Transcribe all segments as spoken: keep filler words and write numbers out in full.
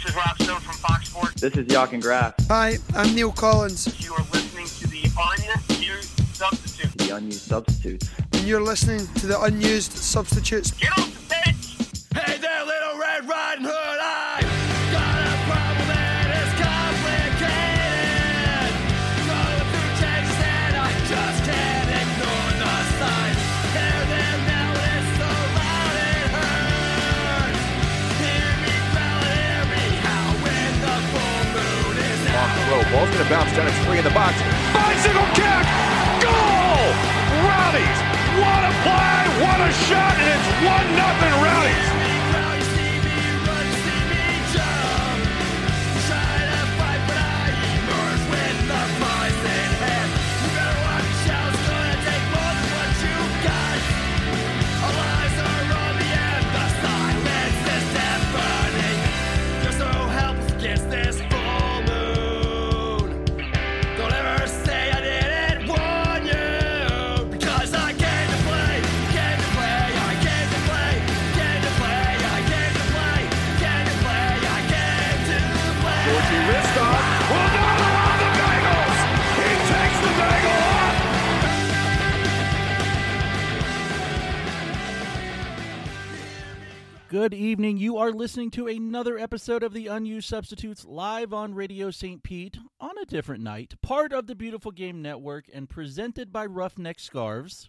This is Rob Stone from Fox Sports. This is Jochen Graf. Hi, I'm Neil Collins. You are listening to the Unused Substitutes. The Unused Substitutes. And you're listening to the Unused Substitutes. Get off the stage! Hey there, Little Red Riding Hood, I got a problem that is complicated. All the food changes and I just can't ignore the signs. They're there now and it's so loud it hurts. Hear me growl and hear me howl when the full moon is out. Off the road, ball's gonna bounce down, it's free in the box. Bicycle kick! Goal! Rowdies! What a play! What a shot! And it's one nothing Rowdies! Good evening. You are listening to another episode of the Unused Substitutes live on Radio Saint Pete on a different night, part of the Beautiful Game Network and presented by Roughneck Scarves.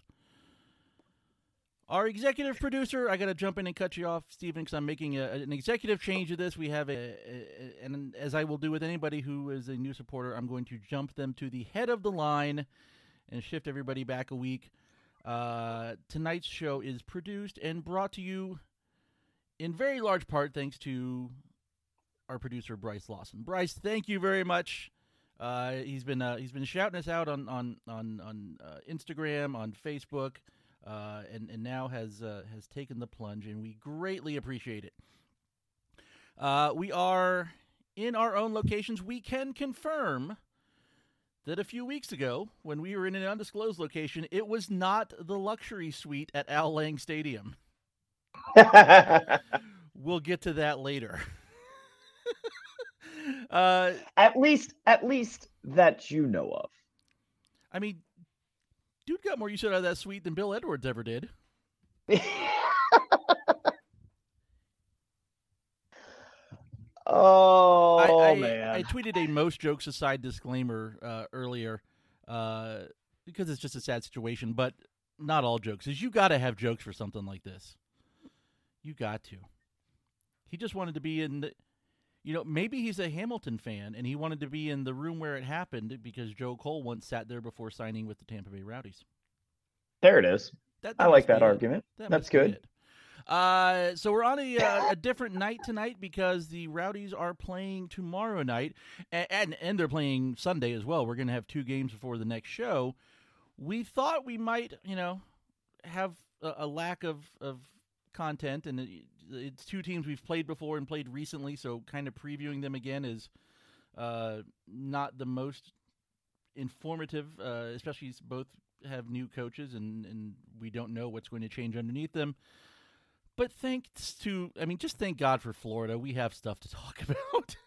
Our executive producer, I got to jump in and cut you off, Stephen, because I'm making a, an executive change to this. We have a, a, and as I will do with anybody who is a new supporter, I'm going to jump them to the head of the line and shift everybody back a week. Uh, tonight's show is produced and brought to you in very large part thanks to our producer, Bryce Lawson. Bryce, thank you very much. Uh, he's been uh, he's been shouting us out on on on, on uh, Instagram, on Facebook, uh, and and now has uh, has taken the plunge, and we greatly appreciate it. Uh, we are in our own locations. We can confirm that a few weeks ago, when we were in an undisclosed location, it was not the luxury suite at Al Lang Stadium. We'll get to that later. uh, at least, at least that you know of. I mean, dude got more use out of that suite than Bill Edwards ever did. oh I, I, man! I tweeted a most jokes aside disclaimer uh, earlier uh, because it's just a sad situation, but not all jokes. Is you got to have jokes for something like this. You got to. He just wanted to be in the, you know, maybe he's a Hamilton fan and he wanted to be in the room where it happened because Joe Cole once sat there before signing with the Tampa Bay Rowdies. There it is. That, that I like that it. argument. That That's good. Uh, so we're on a, uh, a different night tonight because the Rowdies are playing tomorrow night, and, and, and they're playing Sunday as well. We're going to have two games before the next show. We thought we might, you know, have a, a lack of, of content, and it, it's two teams we've played before and played recently, so kind of previewing them again is uh, not the most informative, uh, especially both have new coaches, and, and we don't know what's going to change underneath them. But thanks to, I mean, just thank God for Florida. We have stuff to talk about.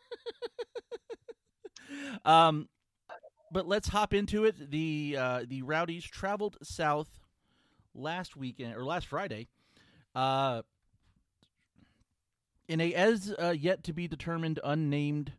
um, but let's hop into it. The uh, the Rowdies traveled south last weekend, or last Friday, uh, in a as uh, yet to be determined unnamed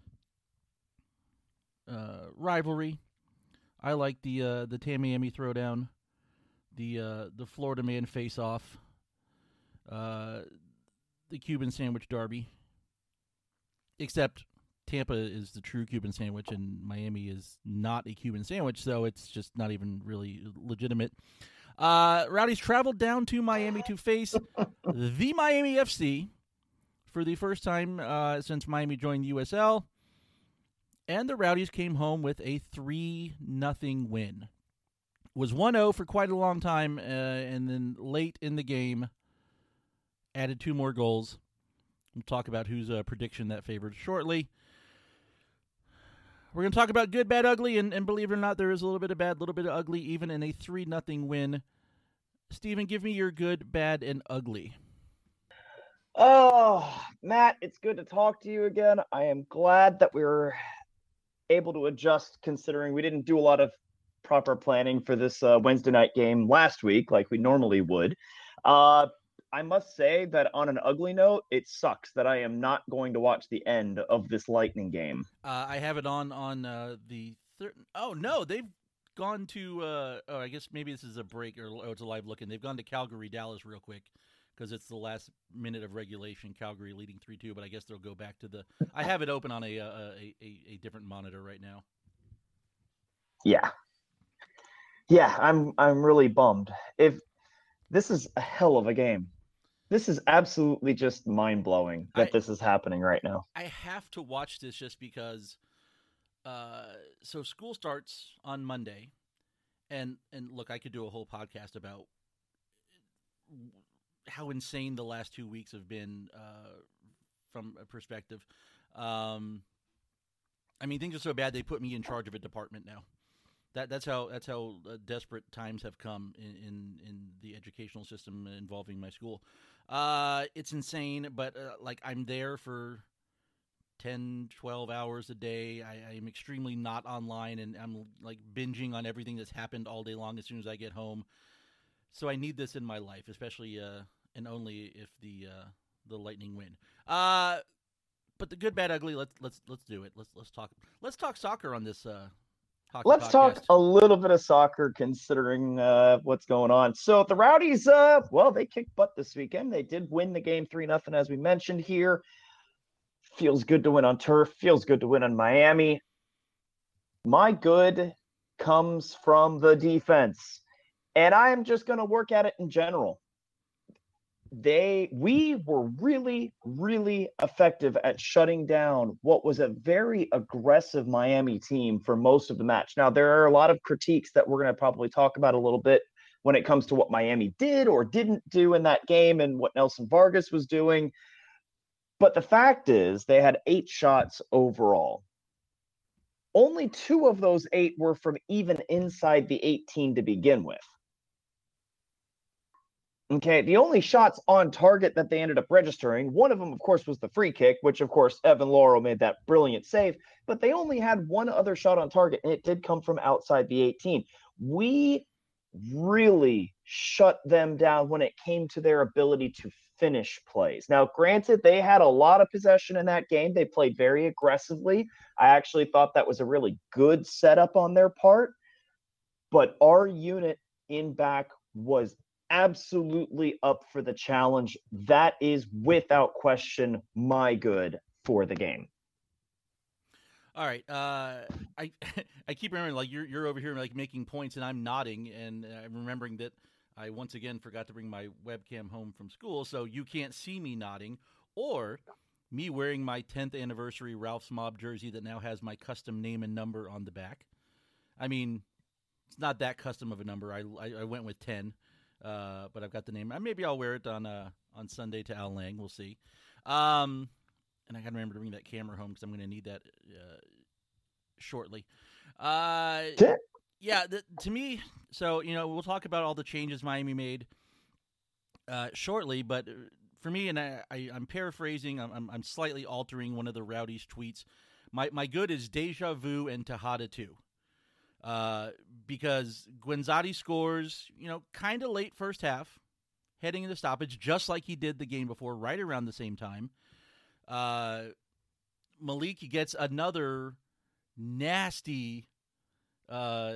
uh, rivalry. I like the uh, the Tamiami Throwdown, the uh, the Florida Man Face-Off, uh, the Cuban Sandwich Derby. Except Tampa is the true Cuban sandwich, and Miami is not a Cuban sandwich, so it's just not even really legitimate. Uh, Rowdies traveled down to Miami to face the Miami F C for the first time uh, since Miami joined the U S L. And the Rowdies came home with a three nothing win. It was one oh for quite a long time, uh, and then late in the game, added two more goals. We'll talk about whose uh, prediction that favored shortly. We're going to talk about good, bad, ugly, and, and believe it or not, there is a little bit of bad, a little bit of ugly, even in a three nothing win. Stephen, give me your good, bad, and ugly. Oh, Matt, it's good to talk to you again. I am glad that we were able to adjust considering we didn't do a lot of proper planning for this uh, Wednesday night game last week like we normally would. Uh, I must say that on an ugly note, it sucks that I am not going to watch the end of this Lightning game. Uh, I have it on on uh, the third. Oh no, they've gone to. Uh, oh, I guess maybe this is a break or oh, it's a live look-in. They've gone to Calgary, Dallas, real quick because it's the last minute of regulation. Calgary leading three two, but I guess they'll go back to the. I have it open on a a, a, a different monitor right now. Yeah, yeah, I'm I'm really bummed. If this is a hell of a game. This is absolutely just mind-blowing that I, this is happening right now. I have to watch this just because uh, so school starts on Monday, and, and look, I could do a whole podcast about how insane the last two weeks have been uh, from a perspective. Um, I mean, things are so bad they put me in charge of a department now. That that's how that's how uh, desperate times have come in, in, in the educational system involving my school. Uh, it's insane, but uh, like I'm there for ten, twelve hours a day. I, I am extremely not online, and I'm like binging on everything that's happened all day long as soon as I get home. So I need this in my life, especially uh, and only if the uh, the Lightning win. Uh, but the good, bad, ugly. Let's let's let's do it. Let's let's talk. Let's talk soccer on this. Uh, Hockey Let's podcast. talk a little bit of soccer considering uh, what's going on. So the Rowdies, uh, well, they kicked butt this weekend. They did win the game three nothing, as we mentioned here. Feels good to win on turf. Feels good to win on Miami. My good comes from the defense. And I am just going to work at it in general. They, we were really, really effective at shutting down what was a very aggressive Miami team for most of the match. Now, there are a lot of critiques that we're going to probably talk about a little bit when it comes to what Miami did or didn't do in that game and what Nelson Vargas was doing. But the fact is, they had eight shots overall. Only two of those eight were from even inside the eighteen to begin with. Okay, the only shots on target that they ended up registering, one of them, of course, was the free kick, which, of course, Evan Laurel made that brilliant save, but they only had one other shot on target, and it did come from outside the eighteen. We really shut them down when it came to their ability to finish plays. Now, granted, they had a lot of possession in that game. They played very aggressively. I actually thought that was a really good setup on their part, but our unit in back was absolutely up for the challenge. That is without question my good for the game. All right. Uh, I I keep remembering like you're you're over here like making points and I'm nodding and I'm remembering that I once again forgot to bring my webcam home from school, so you can't see me nodding or me wearing my tenth anniversary Ralph's Mob jersey that now has my custom name and number on the back. I mean, it's not that custom of a number. I I, I went with ten. Uh, but I've got the name. Maybe I'll wear it on uh, on Sunday to Al Lang. We'll see. Um, and I got to remember to bring that camera home because I'm going to need that uh, shortly. Uh, yeah, the, to me, so, you know, we'll talk about all the changes Miami made uh, shortly. But for me, and I, I, I'm paraphrasing, I'm, I'm slightly altering one of the Rowdies' tweets. My, my good is deja vu and Tejada too. Uh, because Guenzati scores, you know, kind of late first half, heading into stoppage, just like he did the game before, right around the same time. Uh, Malik gets another nasty uh,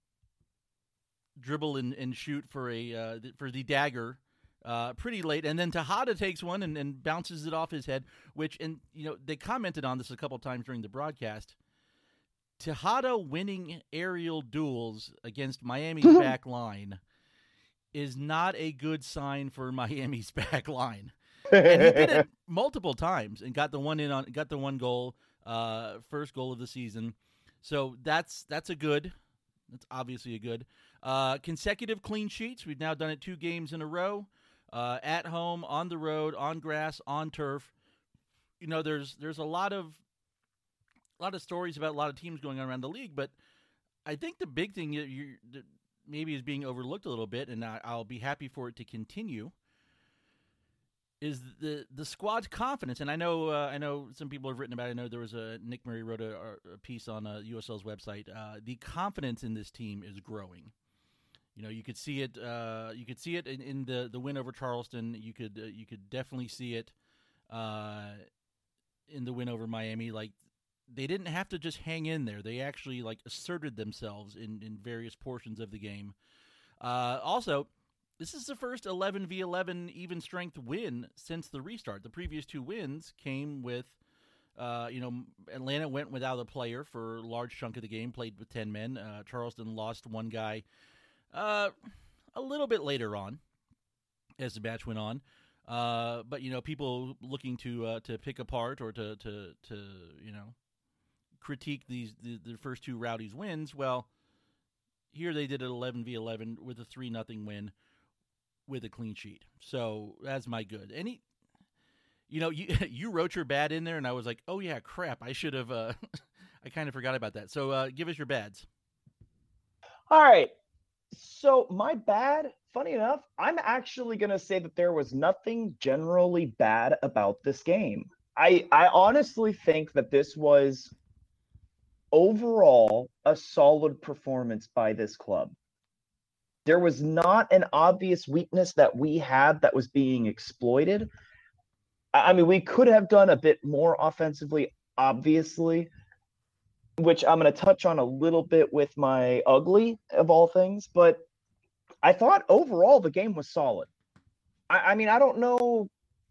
dribble and, and shoot for a uh, for the dagger uh, pretty late, and then Tejada takes one and, and bounces it off his head. Which, and you know, they commented on this a couple times during the broadcast. Tejada winning aerial duels against Miami's back line is not a good sign for Miami's back line. And he did it multiple times and got the one in on got the one goal, uh, first goal of the season. So that's that's a good. That's obviously a good. Uh, consecutive clean sheets. We've now done it two games in a row. Uh, at home, on the road, on grass, on turf. You know, there's there's a lot of A lot of stories about a lot of teams going on around the league, but I think the big thing that, you, that maybe is being overlooked a little bit, and I, I'll be happy for it to continue, is the the squad's confidence. And I know uh, I know some people have written about it. I know there was a Nick Murray wrote a, a piece on uh, U S L's website. Uh, the confidence in this team is growing. You know, you could see it. Uh, you could see it in, in the, the win over Charleston. You could uh, you could definitely see it uh, in the win over Miami. Like, they didn't have to just hang in there. They actually like asserted themselves in, in various portions of the game. Uh, also, this is the first eleven v eleven even strength win since the restart. The previous two wins came with, uh, you know, Atlanta went without a player for a large chunk of the game, played with ten men. Uh, Charleston lost one guy uh, a little bit later on as the match went on. Uh, but, you know, people looking to uh, to pick apart or to, to, to you know, critique these the, the first two Rowdies wins, well, here they did it eleven v eleven with a three nothing win with a clean sheet. So that's my good. Any, you know, you you wrote your bad in there, and I was like, oh yeah, crap, I should have. Uh, I kind of forgot about that. So uh, give us your bads. All right. So my bad, funny enough, I'm actually going to say that there was nothing generally bad about this game. I I honestly think that this was overall a solid performance by this club. There was not an obvious weakness that we had that was being exploited. I mean, we could have done a bit more offensively, obviously, which I'm going to touch on a little bit with my ugly of all things. But I thought overall the game was solid. I, I mean, I don't know.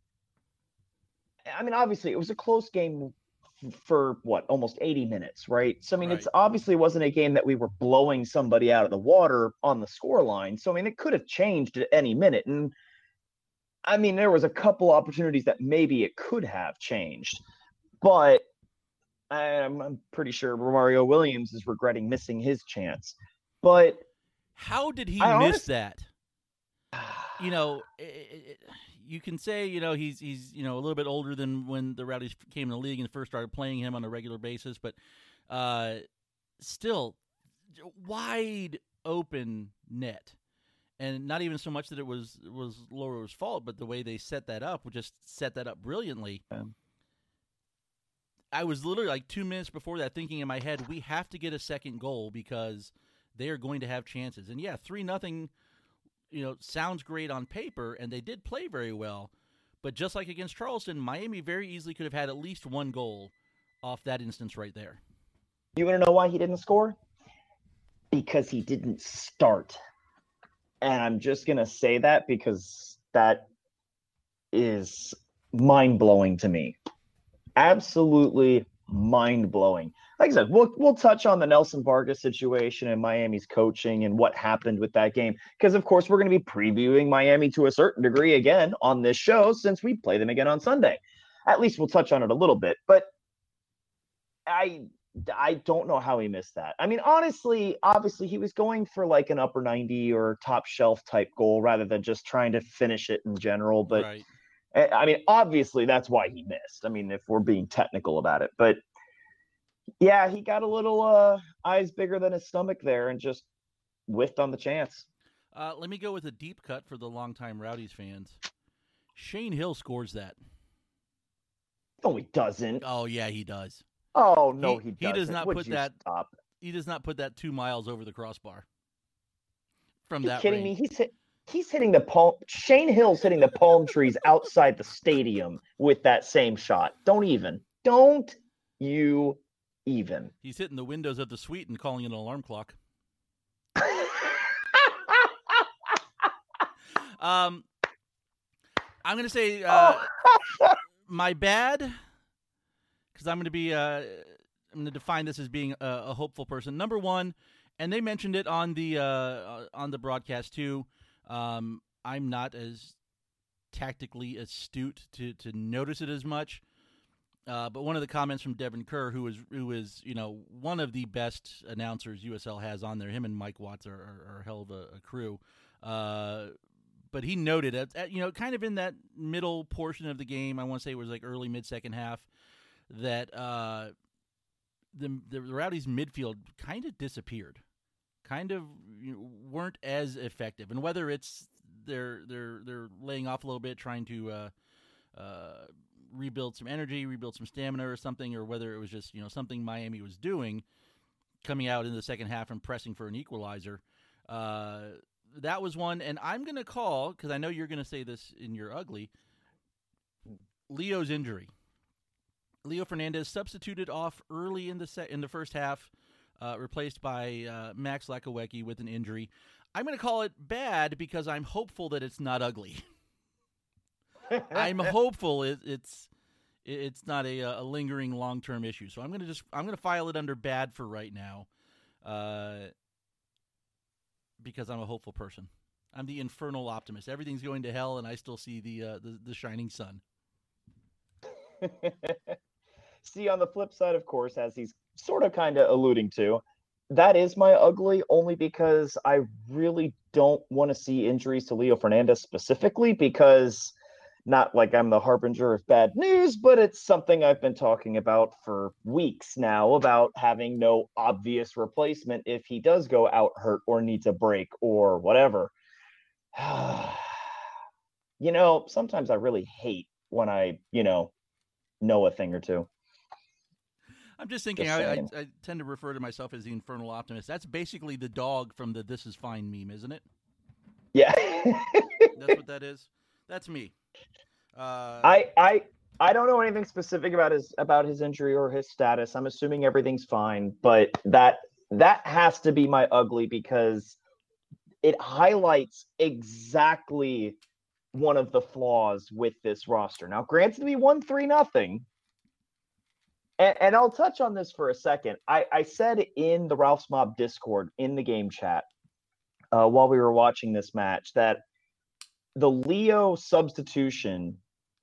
I mean, obviously, it was a close game for what, almost eighty minutes, right? So I mean, Right. It's obviously wasn't a game that we were blowing somebody out of the water on the score line. So I mean, it could have changed at any minute. And I mean, there was a couple opportunities that maybe it could have changed, but I'm, I'm pretty sure Romario Williams is regretting missing his chance. But How did he I miss honest- that? You know, it, it, you can say, you know, he's he's you know a little bit older than when the Rowdies came in the league and first started playing him on a regular basis, but uh, still wide open net, and not even so much that it was was Loro's fault, but the way they set that up, just set that up brilliantly. Yeah. I was literally like two minutes before that thinking in my head, we have to get a second goal because they are going to have chances. And yeah, three nothing. You know, sounds great on paper, and they did play very well. But just like against Charleston, Miami very easily could have had at least one goal off that instance right there. you want to know why he didn't score? Because he didn't start. And I'm just going to say that because that is mind-blowing to me. Absolutely mind-blowing. Like I said, we'll we'll touch on the Nelson Vargas situation and Miami's coaching and what happened with that game. Because, of course, we're going to be previewing Miami to a certain degree again on this show since we play them again on Sunday. At least we'll touch on it a little bit. But I I don't know how he missed that. I mean, honestly, obviously, he was going for like an upper ninety or top shelf type goal rather than just trying to finish it in general. But Right. I mean, obviously, that's why he missed. I mean, if we're being technical about it. But yeah, he got a little uh, eyes bigger than his stomach there and just whiffed on the chance. Uh, let me go with a deep cut for the longtime Rowdies fans. Shane Hill scores that. No, he doesn't. Oh, yeah, he does. Oh, no, He- he, he does doesn't. not Would put you that- Stop. He does not put that two miles over the crossbar from Are you that kidding range. me? He's hit, he's hitting the palm. Shane Hill's hitting the palm trees outside the stadium with that same shot. Don't even. Don't you even. He's hitting the windows of the suite and calling it an alarm clock. Um, I'm going to say uh, Oh. my bad, because I'm going to be, uh, I'm going to define this as being a, a hopeful person. Number one, and they mentioned it on the uh, on the broadcast too. Um, I'm not as tactically astute to, to notice it as much. Uh, but one of the comments from Devin Kerr, who is who is you know one of the best announcers U S L has on there, him and Mike Watts are, are, are a hell of a, a crew. Uh, but he noted at, at, you know kind of in that middle portion of the game, I want to say it was like early mid second half, that uh, the the Rowdies midfield kind of disappeared, kind of you know, weren't as effective, and whether it's they're they're they're laying off a little bit, trying to uh, uh, rebuild some energy, rebuild some stamina or something, or whether it was just, you know, something Miami was doing, coming out in the second half and pressing for an equalizer. Uh, that was one, and I'm going to call, because I know you're going to say this in your ugly, Leo's injury. Leo Fernandez substituted off early in the se- in the first half, uh, replaced by uh, Max Lakawecki with an injury. I'm going to call it bad because I'm hopeful that it's not ugly. I'm hopeful it, it's it's not a, a lingering long-term issue. So I'm going to just I'm going to file it under bad for right now, uh, because I'm a hopeful person. I'm the infernal optimist. Everything's going to hell, and I still see the uh, the, the shining sun. See, on the flip side, of course, as he's sort of kind of alluding to, that is my ugly, only because I really don't want to see injuries to Leo Fernandez specifically, because not like I'm the harbinger of bad news, but it's something I've been talking about for weeks now, about having no obvious replacement if he does go out hurt or needs a break or whatever. You know, sometimes I really hate when I, you know, know a thing or two. I'm just thinking, Just I, I, saying. I tend to refer to myself as the infernal optimist. That's basically the dog from the This Is Fine meme, isn't it? Yeah. That's what that is? That's me. Uh, I I I don't know anything specific about his about his injury or his status. I'm assuming everything's fine, but that that has to be my ugly, because it highlights exactly one of the flaws with this roster. Now, granted, we won three nothing. And, and I'll touch on this for a second. I, I said in the Ralph's Mob Discord in the game chat uh, while we were watching this match that the Leo substitution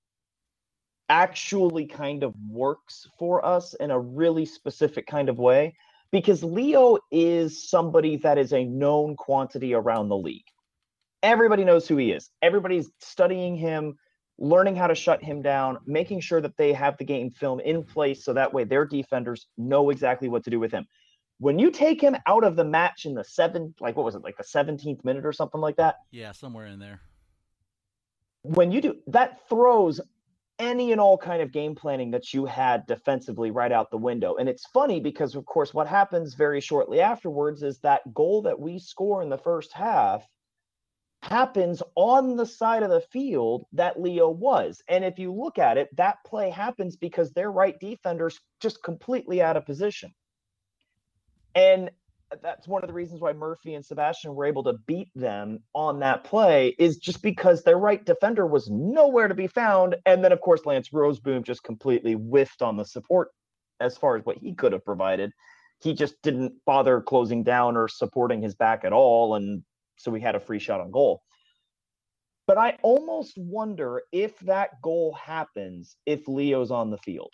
actually kind of works for us in a really specific kind of way, because Leo is somebody that is a known quantity around the league. Everybody knows who he is. Everybody's studying him, learning how to shut him down, making sure that they have the game film in place so that way their defenders know exactly what to do with him. When you take him out of the match in the seven, like what was it, like the seventeenth minute or something like that? yeah, somewhere in there. When you do, that throws any and all kind of game planning that you had defensively right out the window. And it's funny because, of course, what happens very shortly afterwards is that goal that we score in the first half happens on the side of the field that Leo was. And if you look at it, that play happens because their right defender's just completely out of position. And that's one of the reasons why Murphy and Sebastian were able to beat them on that play, is just because their right defender was nowhere to be found. And then, of course, Lance Roseboom just completely whiffed on the support as far as what he could have provided. He just didn't bother closing down or supporting his back at all, and so we had a free shot on goal. But I almost wonder if that goal happens if Leo's on the field.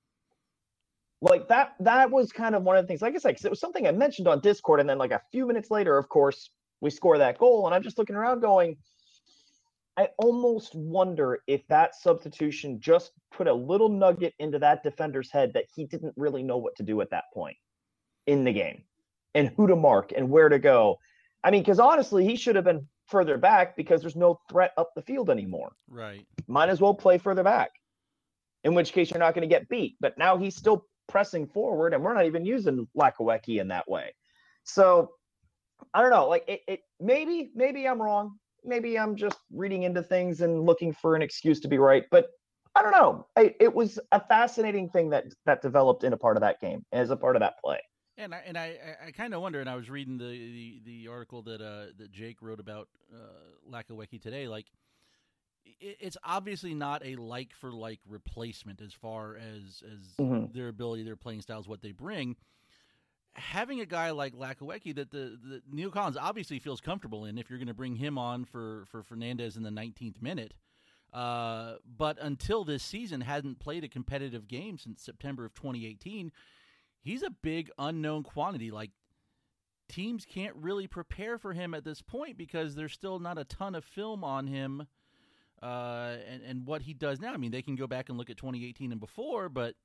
Like that, that was kind of one of the things, like I said, because it was something I mentioned on Discord. And then like a few minutes later, of course, we score that goal. And I'm just looking around going, I almost wonder if that substitution just put a little nugget into that defender's head that he didn't really know what to do at that point in the game, and who to mark and where to go. I mean, because honestly, he should have been further back because there's no threat up the field anymore. Right. Might as well play further back, in which case you're not going to get beat. But now he's still pressing forward, and we're not even using Lakawecki in that way. So I don't know. Like it, it maybe, maybe I'm wrong. Maybe I'm just reading into things and looking for an excuse to be right. But I don't know. I, it was a fascinating thing that that developed in a part of that game, as a part of that play. And I and I, I kind of wonder, and I was reading the, the, the article that uh, that Jake wrote about uh, Lakawecki today. Like, it, it's obviously not a like for like replacement as far as as Mm-hmm. their ability, their playing styles, what they bring. Having a guy like Lakawecki that the, the Neil Collins obviously feels comfortable in, if you're going to bring him on for, for Fernandez in the nineteenth minute. Uh, but until this season, hadn't played a competitive game since September of twenty eighteen. He's a big unknown quantity. Like, teams can't really prepare for him at this point because there's still not a ton of film on him uh, and, and what he does now. I mean, they can go back and look at twenty eighteen and before, but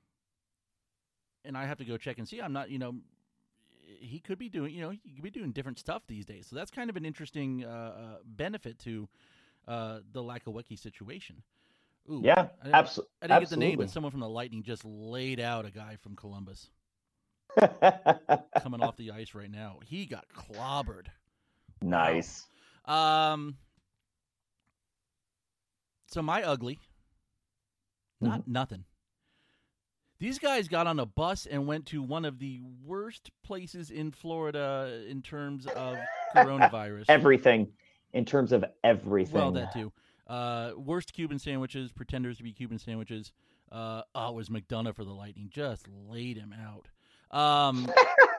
and I have to go check and see. I'm not, you know, he could be doing, you know, he could be doing different stuff these days. So that's kind of an interesting uh, uh, benefit to uh, the Lakawecki situation. Ooh, Yeah, I didn't, abso- I didn't get the absolutely. name, but someone from the Lightning just laid out a guy from Columbus coming off the ice right now. He got clobbered. Nice. Wow. Um. So my ugly, not Mm-hmm. nothing. These guys got on a bus and went to one of the worst places in Florida in terms of coronavirus. Everything, in terms of everything. Well, that too. Uh, worst Cuban sandwiches, pretenders to be Cuban sandwiches. Uh, oh, it was McDonough for the Lightning. Just laid him out. Um,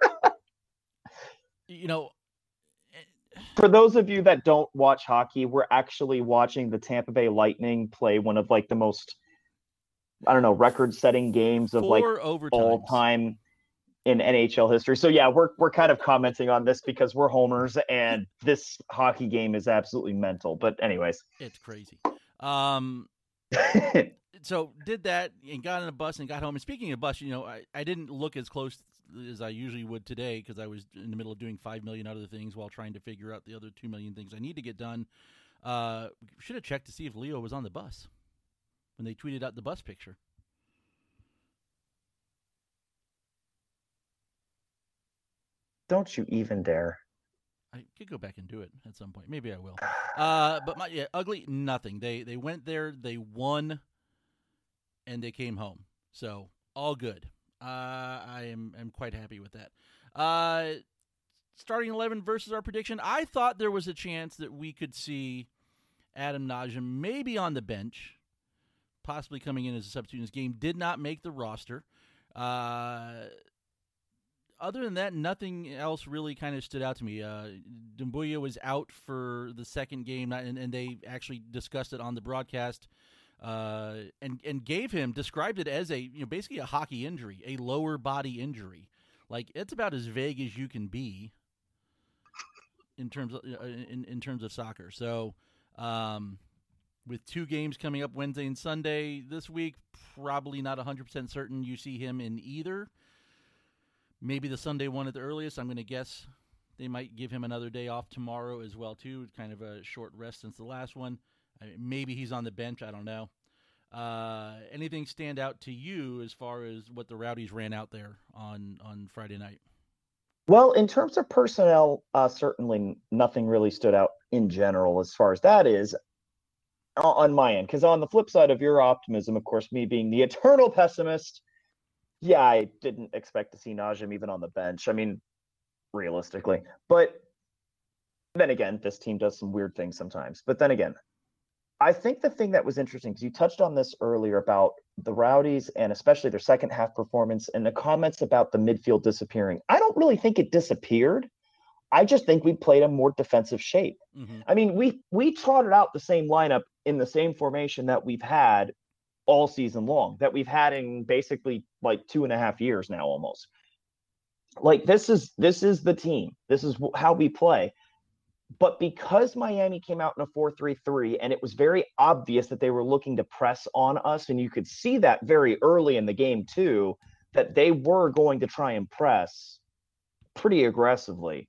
you know, For those of you that don't watch hockey, we're actually watching the Tampa Bay Lightning play one of like the most, I don't know, record-setting games of like four overtimes. all time in N H L history. So yeah, we're we're kind of commenting on this because we're homers, and this hockey game is absolutely mental. But anyways, It's crazy. Um, so did that and got on a bus and got home. And speaking of bus, you know, I, I didn't look as close as I usually would today because I was in the middle of doing five million other things while trying to figure out the other two million things I need to get done. Uh, should have checked to see if Leo was on the bus when they tweeted out the bus picture. don't you even dare. I could go back and do it at some point. Maybe I will. Uh, but my yeah, ugly nothing. They they went there, they won, and they came home. So all good. Uh, I am am quite happy with that. Uh, starting eleven versus our prediction. I thought there was a chance that we could see Adam Najim maybe on the bench, possibly coming in as a substitute in this game. Did not make the roster. Uh. Other than that, nothing else really kind of stood out to me. Uh, Dumbuya was out for the second game, and, and they actually discussed it on the broadcast, uh, and and gave him described it as a you know basically a hockey injury, a lower body injury. Like it's about as vague as you can be in terms of uh, in in terms of soccer. So, um, with two games coming up Wednesday and Sunday this week, probably not one hundred percent certain you see him in either. Maybe the Sunday one at the earliest. I'm going to guess they might give him another day off tomorrow as well, too. Kind of a short rest since the last one. I mean, maybe he's on the bench. I don't know. Uh, anything stand out to you as far as what the Rowdies ran out there on, on Friday night? Well, in terms of personnel, uh, certainly nothing really stood out in general as far as that is on my end. Because on the flip side of your optimism, of course, me being the eternal pessimist, yeah, I didn't expect to see Najim even on the bench. I mean, realistically. But then again, this team does some weird things sometimes. But then again, I think the thing that was interesting, because you touched on this earlier about the Rowdies and especially their second half performance and the comments about the midfield disappearing. I don't really think it disappeared. I just think we played a more defensive shape. Mm-hmm. I mean, we we trotted out the same lineup in the same formation that we've had all season long, that we've had in basically like two and a half years now almost. Like this is this is the team. This is how we play. But because Miami came out in a four three three and it was very obvious that they were looking to press on us, and you could see that very early in the game too, that they were going to try and press pretty aggressively.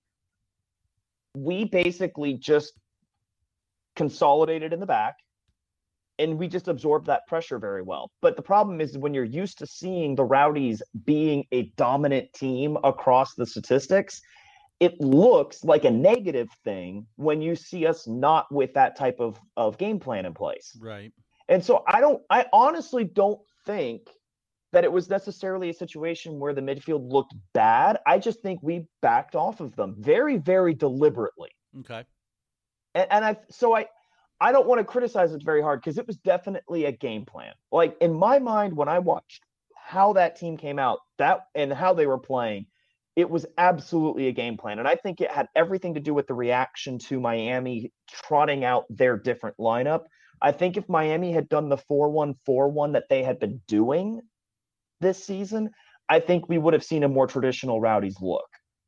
We basically just consolidated in the back, and we just absorbed that pressure very well. But the problem is when you're used to seeing the Rowdies being a dominant team across the statistics, it looks like a negative thing when you see us not with that type of, of game plan in place. Right. And so I don't, I honestly don't think that it was necessarily a situation where the midfield looked bad. I just think we backed off of them very, very deliberately. Okay. And, and I, so I, I don't want to criticize it very hard because it was definitely a game plan. Like in my mind, when I watched how that team came out, that and how they were playing, it was absolutely a game plan. And I think it had everything to do with the reaction to Miami trotting out their different lineup. I think if Miami had done the four one four one that they had been doing this season, I think we would have seen a more traditional Rowdies look.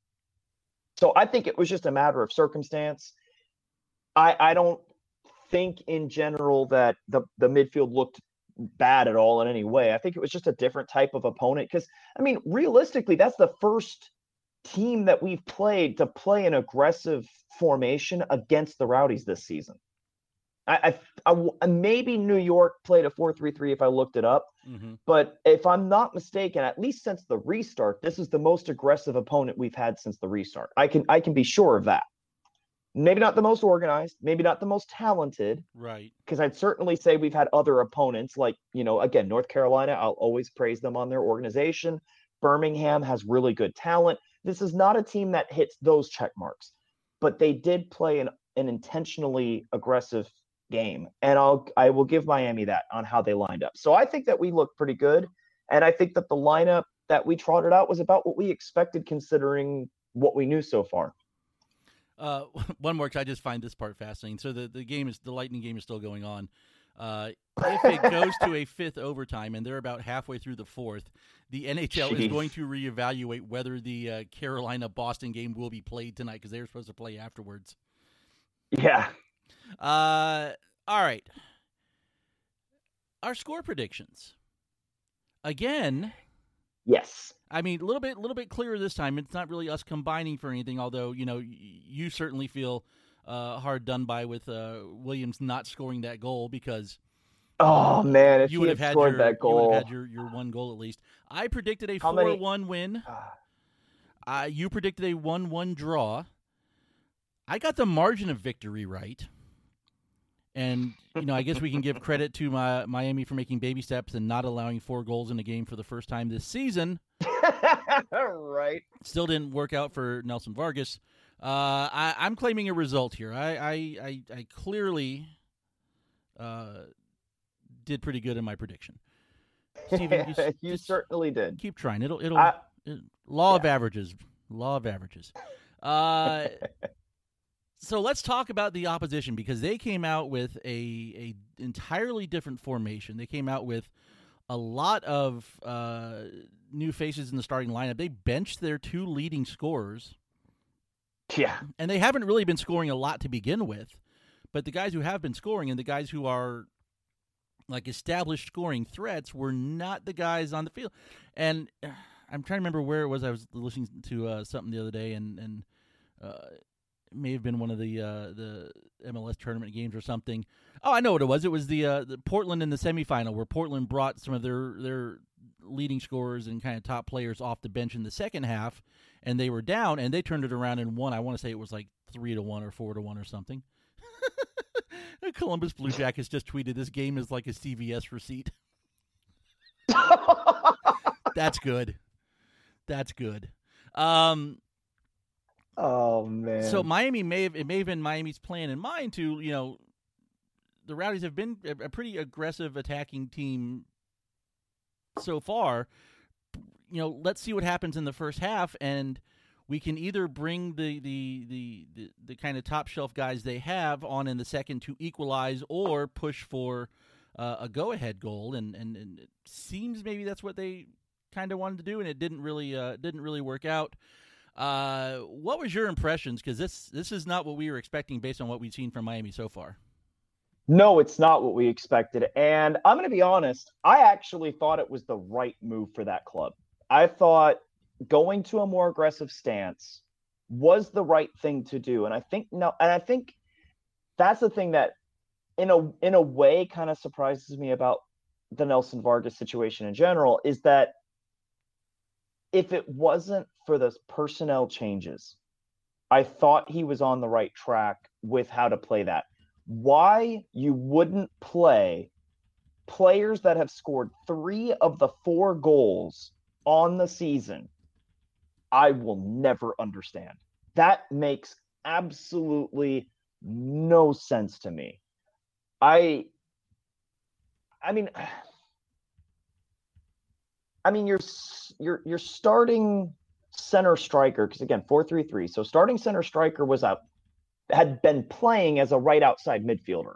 So I think it was just a matter of circumstance. I, I don't think in general that the, the midfield looked bad at all in any way. I think it was just a different type of opponent. Because, I mean, realistically, that's the first team that we've played to play an aggressive formation against the Rowdies this season. I, I, I maybe New York played a four three three if I looked it up. Mm-hmm. But if I'm not mistaken, at least since the restart, this is the most aggressive opponent we've had since the restart. I can I can be sure of that. Maybe not the most organized, maybe not the most talented. Right. Because I'd certainly say we've had other opponents like, you know, again, North Carolina, I'll always praise them on their organization. Birmingham has really good talent. This is not a team that hits those check marks, but they did play an, an intentionally aggressive game, and I'll I will give Miami that on how they lined up. So I think that we look pretty good, and I think that the lineup that we trotted out was about what we expected considering what we knew so far. Uh, one more, because I just find this part fascinating. So the, the game is the Lightning game is still going on. Uh, if it goes to a fifth overtime and they're about halfway through the fourth, the N H L Jeez. is going to reevaluate whether the uh, Carolina-Boston game will be played tonight, because they were supposed to play afterwards. Yeah. Uh, all right. Our score predictions. Again. Yes. I mean, a little bit, little bit clearer this time. It's not really us combining for anything, although, you know, you certainly feel uh, hard done by with uh, Williams not scoring that goal, because oh man, if you he would had have had scored your, that goal, you would have had your, your one goal at least. I predicted a How many- four one win. Uh, you predicted a one one draw. I got the margin of victory right. And, you know, I guess we can give credit to my, Miami for making baby steps and not allowing four goals in a game for the first time this season. Right. Still didn't work out for Nelson Vargas. Uh, I, I'm claiming a result here. I, I, I, I clearly uh, did pretty good in my prediction. Steven, you, s- you just certainly did. keep trying. It'll, it'll, I- it, law of yeah. averages. Law of averages. Uh, so let's talk about the opposition, because they came out with a, a entirely different formation. They came out with a lot of uh, new faces in the starting lineup. They benched their two leading scorers. Yeah. And they haven't really been scoring a lot to begin with. But the guys who have been scoring and the guys who are like established scoring threats were not the guys on the field. And uh, I'm trying to remember where it was. I was listening to uh, something the other day, and, and uh, it may have been one of the uh, the M L S tournament games or something. Oh, I know what it was. It was the, uh, the Portland in the semifinal, where Portland brought some of their, their leading scorers and kind of top players off the bench in the second half, and they were down, and they turned it around and won. I want to say it was like three to one or four to one or something. Columbus Blue Jackets just tweeted, "This game is like a C V S receipt." That's good. That's good. Um, oh man. so Miami may have it may have been Miami's plan in mind to, you know, the Rowdies have been a, a pretty aggressive attacking team so far. You know, let's see what happens in the first half, and we can either bring the the, the, the, the kind of top shelf guys they have on in the second to equalize, or push for uh, a go ahead goal, and, and, and it seems maybe that's what they kind of wanted to do, and it didn't really uh, didn't really work out. Uh, what was your impressions? Because this this is not what we were expecting based on what we've seen from Miami so far. No, it's not what we expected. And I'm going to be honest, I actually thought it was the right move for that club. I thought going to a more aggressive stance was the right thing to do. And I think no, and I think that's the thing that in a in a way kind of surprises me about the Nelson Vargas situation in general, is that if it wasn't for those personnel changes, I thought he was on the right track with how to play that. Why you wouldn't play players that have scored three of the four goals on the season, I will never understand. That makes absolutely no sense to me. I, I mean, I mean, you're you're you're starting center striker, because again, four three three. So starting center striker was up, had been playing as a right outside midfielder.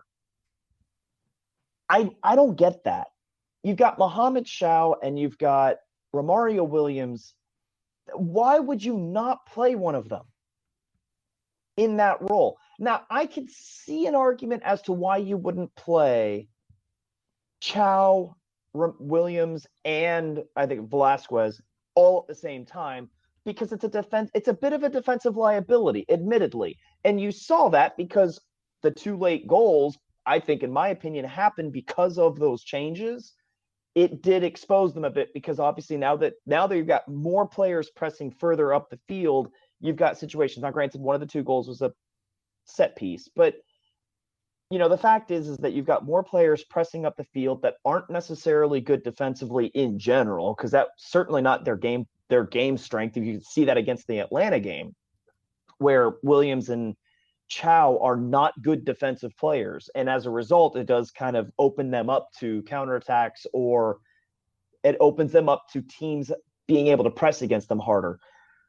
I I don't get that. You've got Mohamed Shao and you've got Romario Williams. Why would you not play one of them in that role? Now, I could see an argument as to why you wouldn't play Chow, R- Williams, and I think Velasquez all at the same time, because it's a defense. It's a bit of a defensive liability, admittedly. And you saw that because the two late goals, I think, in my opinion, happened because of those changes. It did expose them a bit because obviously now that now that you've got more players pressing further up the field, you've got situations. Now, granted, one of the two goals was a set piece, but you know, the fact is, is that you've got more players pressing up the field that aren't necessarily good defensively in general, because that's certainly not their game, their game strength. You can see that against the Atlanta game, where Williams and Chow are not good defensive players. And as a result, it does kind of open them up to counterattacks, or it opens them up to teams being able to press against them harder.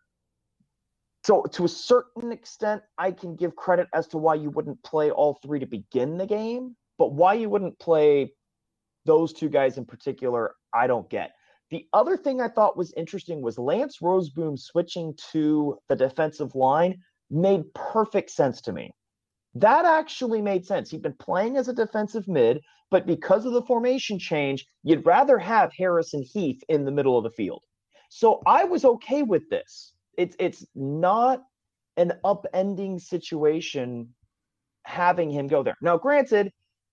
So to a certain extent, I can give credit as to why you wouldn't play all three to begin the game, but why you wouldn't play those two guys in particular, I don't get. The other thing I thought was interesting was Lance Roseboom switching to the defensive line made perfect sense to me. That actually made sense. He'd been playing as a defensive mid, but because of the formation change, you'd rather have Harrison Heath in the middle of the field. So I was okay with this. It's it's not an upending situation having him go there. Now, granted,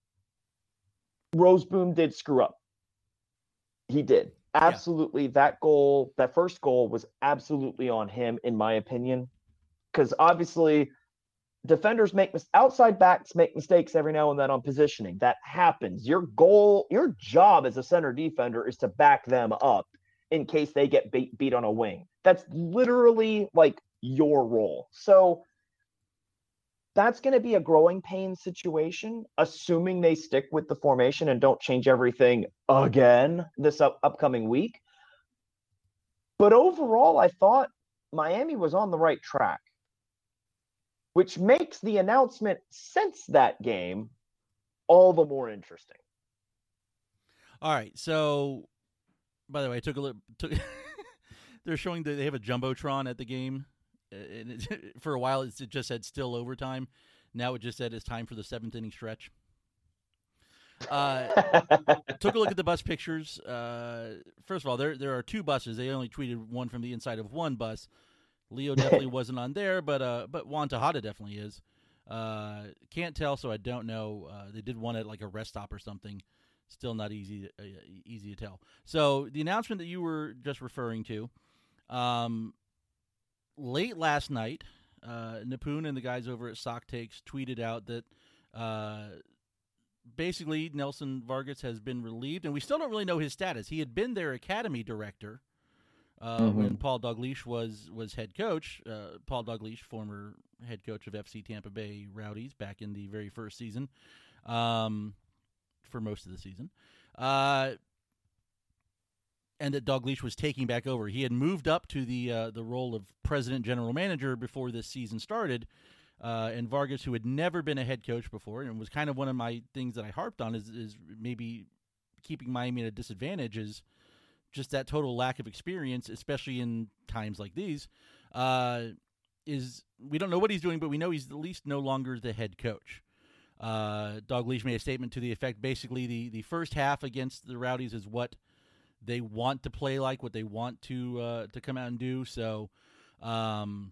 Roseboom did screw up. He did. Absolutely. Yeah. That goal, that first goal was absolutely on him, in my opinion. Because obviously, defenders make mis- outside backs make mistakes every now and then on positioning. That happens. Your goal, your job as a center defender is to back them up in case they get beat, beat on a wing. That's literally like your role. So that's going to be a growing pain situation, assuming they stick with the formation and don't change everything again this up- upcoming week. But overall, I thought Miami was on the right track, which makes the announcement since that game all the more interesting. All right, so by the way, I took a look. Took, they're showing that they have a jumbotron at the game, and it, for a while it just said still overtime. Now it just said it's time for the seventh inning stretch. Uh, took a look at the bus pictures. Uh, first of all, there there are two buses. They only tweeted one from the inside of one bus. Leo definitely wasn't on there, but uh, but Juan Tejada definitely is. Uh, can't tell, so I don't know. Uh, they did one at like a rest stop or something. Still not easy uh, easy to tell. So the announcement that you were just referring to, um, late last night, uh, Nipun and the guys over at Sock Takes tweeted out that uh, basically Nelson Vargas has been relieved, and we still don't really know his status. He had been their academy director uh, mm-hmm. when Paul Dalglish was was head coach. Uh, Paul Dalglish, former head coach of F C Tampa Bay Rowdies back in the very first season. Um, for most of the season, uh, and that Dalglish was taking back over. He had moved up to the uh, the role of president general manager before this season started, uh, and Vargas, who had never been a head coach before, and it was kind of one of my things that I harped on, is, is maybe keeping Miami at a disadvantage, is just that total lack of experience, especially in times like these. Uh, is we don't know what he's doing, but we know he's at least no longer the head coach. Uh, Dalglish made a statement to the effect, basically the, the first half against the Rowdies is what they want to play like, what they want to uh, to come out and do. So, um,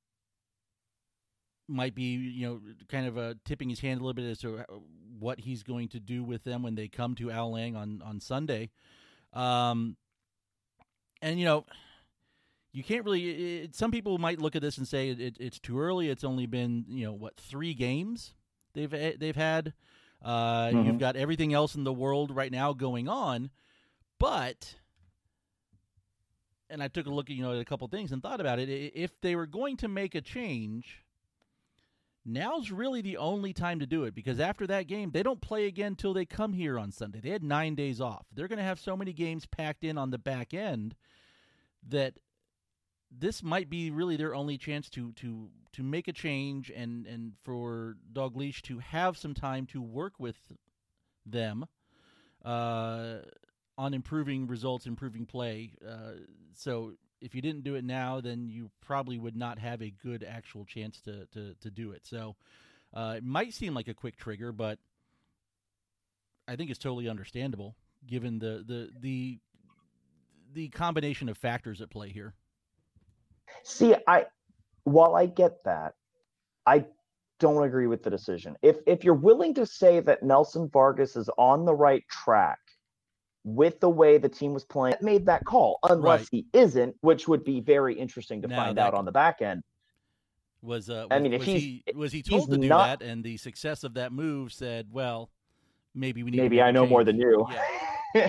might be, you know, kind of uh, tipping his hand a little bit as to what he's going to do with them when they come to Al Lang on, on Sunday. Um, and, you know, you can't really, it, some people might look at this and say it, it's too early. It's only been, you know, what, three games they've they've had. Uh, mm-hmm. You've got everything else in the world right now going on, but, and I took a look at, you know, at a couple things and thought about it. If they were going to make a change, now's really the only time to do it, because after that game, they don't play again till they come here on Sunday. They had nine days off. They're going to have so many games packed in on the back end that this might be really their only chance to to to make a change, and, and for Dalglish to have some time to work with them uh, on improving results, improving play. Uh, so if you didn't do it now, then you probably would not have a good actual chance to, to, to do it. So uh, it might seem like a quick trigger, but I think it's totally understandable given the the the, the combination of factors at play here. See, I while I get that, I don't agree with the decision. If if you're willing to say that Nelson Vargas is on the right track with the way the team was playing, it made that call, unless Right. he isn't, which would be very interesting to Now find that out on the back end. Was uh, was, I mean, if was he's- he was he he's told to do not- that, and the success of that move said, well, maybe we need. to Maybe make a I know more change. than you. Yeah.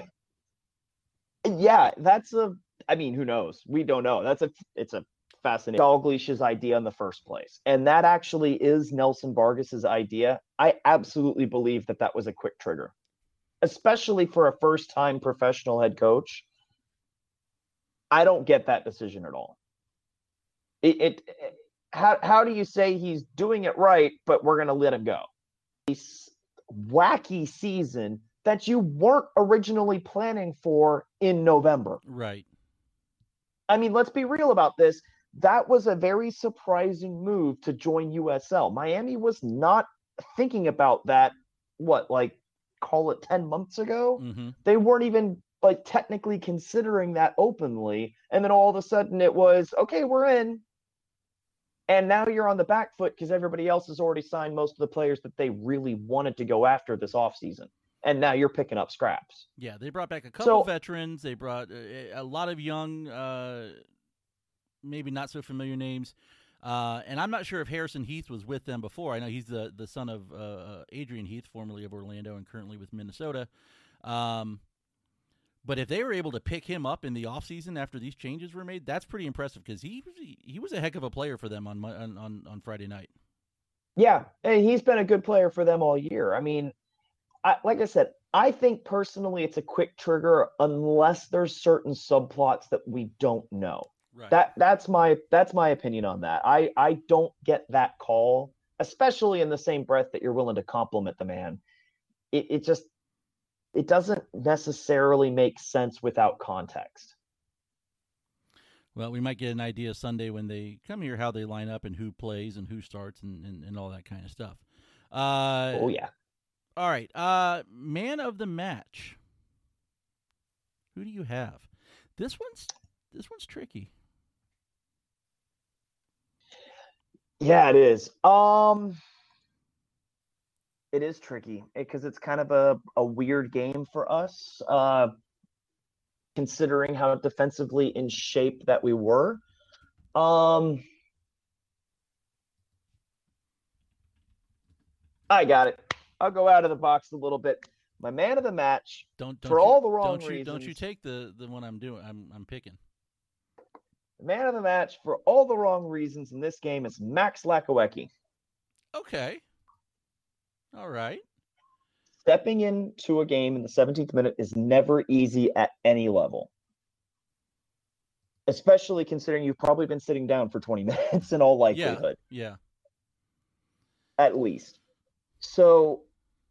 Yeah, that's a. I mean, who knows? We don't know. That's a. It's a fascinating. Dalglish's idea in the first place, and that actually is Nelson Vargas's idea. I absolutely believe that that was a quick trigger, especially for a first-time professional head coach. I don't get that decision at all. It. it, it how how do you say he's doing it right, but we're going to let him go? This wacky season that you weren't originally planning for in November. Right. I mean, let's be real about this. That was a very surprising move to join U S L. Miami was not thinking about that, what, like, call it ten months ago? Mm-hmm. They weren't even, like, technically considering that openly. And then all of a sudden it was, okay, we're in. And now you're on the back foot because everybody else has already signed most of the players that they really wanted to go after this offseason. And now you're picking up scraps. Yeah, they brought back a couple So- veterans. They brought a, a lot of young, uh, maybe not so familiar names. Uh, and I'm not sure if Harrison Heath was with them before. I know he's the, the son of uh, Adrian Heath, formerly of Orlando and currently with Minnesota. Um, but if they were able to pick him up in the offseason after these changes were made, that's pretty impressive because he, he was a heck of a player for them on, Mon- on, on, on Friday night. Yeah, and he's been a good player for them all year. I mean, I, like I said, I think personally it's a quick trigger unless there's certain subplots that we don't know. Right. That that's my that's my opinion on that. I I don't get that call, especially in the same breath that you're willing to compliment the man. It it just it doesn't necessarily make sense without context. Well, we might get an idea Sunday when they come here how they line up and who plays and who starts and, and, and all that kind of stuff. Uh, Oh yeah. All right. Uh, man of the match. Who do you have? This one's this one's tricky. Yeah, it is. Um, it is tricky because it's kind of a, a weird game for us, uh, considering how defensively in shape that we were. Um, I got it. I'll go out of the box a little bit. My man of the match, Don't, don't for you, all the wrong don't you, Don't you reasons. take the, the one I'm doing. I'm I'm picking. man of the match for all the wrong reasons in this game is Max Lakowecki. Okay. All right. Stepping into a game in the seventeenth minute is never easy at any level. Especially considering you've probably been sitting down for twenty minutes in all likelihood, Yeah. at least. So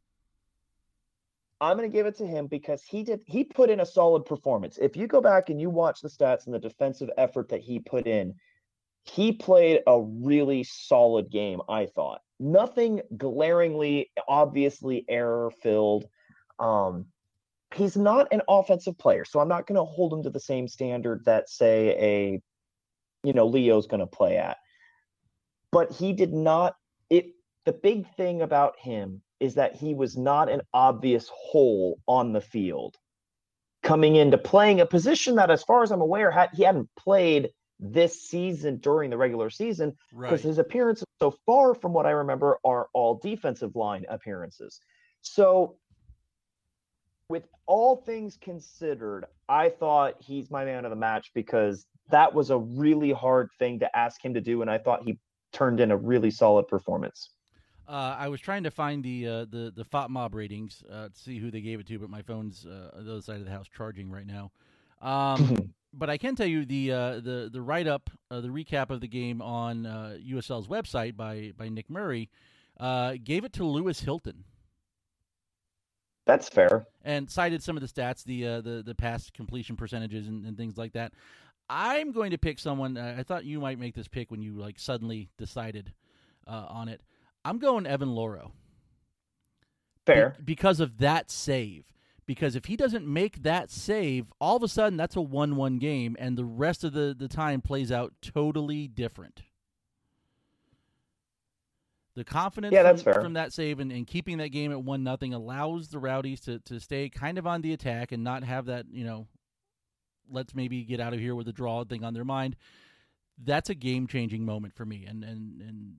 I'm going to give it to him because he did he put in a solid performance. If you go back and you watch the stats and the defensive effort that he put in, he played a really solid game, I thought. Nothing glaringly, obviously error-filled. Um, he's not an offensive player, so I'm not going to hold him to the same standard that, say, a you know, Leo's going to play at. But he did not it the big thing about him is that he was not an obvious hole on the field coming into playing a position that, as far as I'm aware, had, he hadn't played this season during the regular season because Right. his appearances so far, from what I remember, are all defensive line appearances. So with all things considered, I thought he's my man of the match because that was a really hard thing to ask him to do, and I thought he turned in a really solid performance. Uh, I was trying to find the uh, the the F O T Mob ratings uh, to see who they gave it to, but my phone's uh, on the other side of the house charging right now. Um, but I can tell you the uh, the the write up, uh, the recap of the game on uh, U S L's website by by Nick Murray uh, gave it to Lewis Hilton That's fair. and cited some of the stats, the uh, the the pass completion percentages and, and things like that. I'm going to pick someone. Uh, I thought you might make this pick when you like suddenly decided uh, on it. I'm going Evan Loro. Fair. Be- because of that save. Because if he doesn't make that save, all of a sudden that's a one one game, and the rest of the, the time plays out totally different. The confidence Yeah, that's from, fair. from that save and, and keeping that game at one nothing allows the Rowdies to, to stay kind of on the attack and not have that, you know, let's maybe get out of here with a draw thing on their mind. That's a game-changing moment for me. And and, and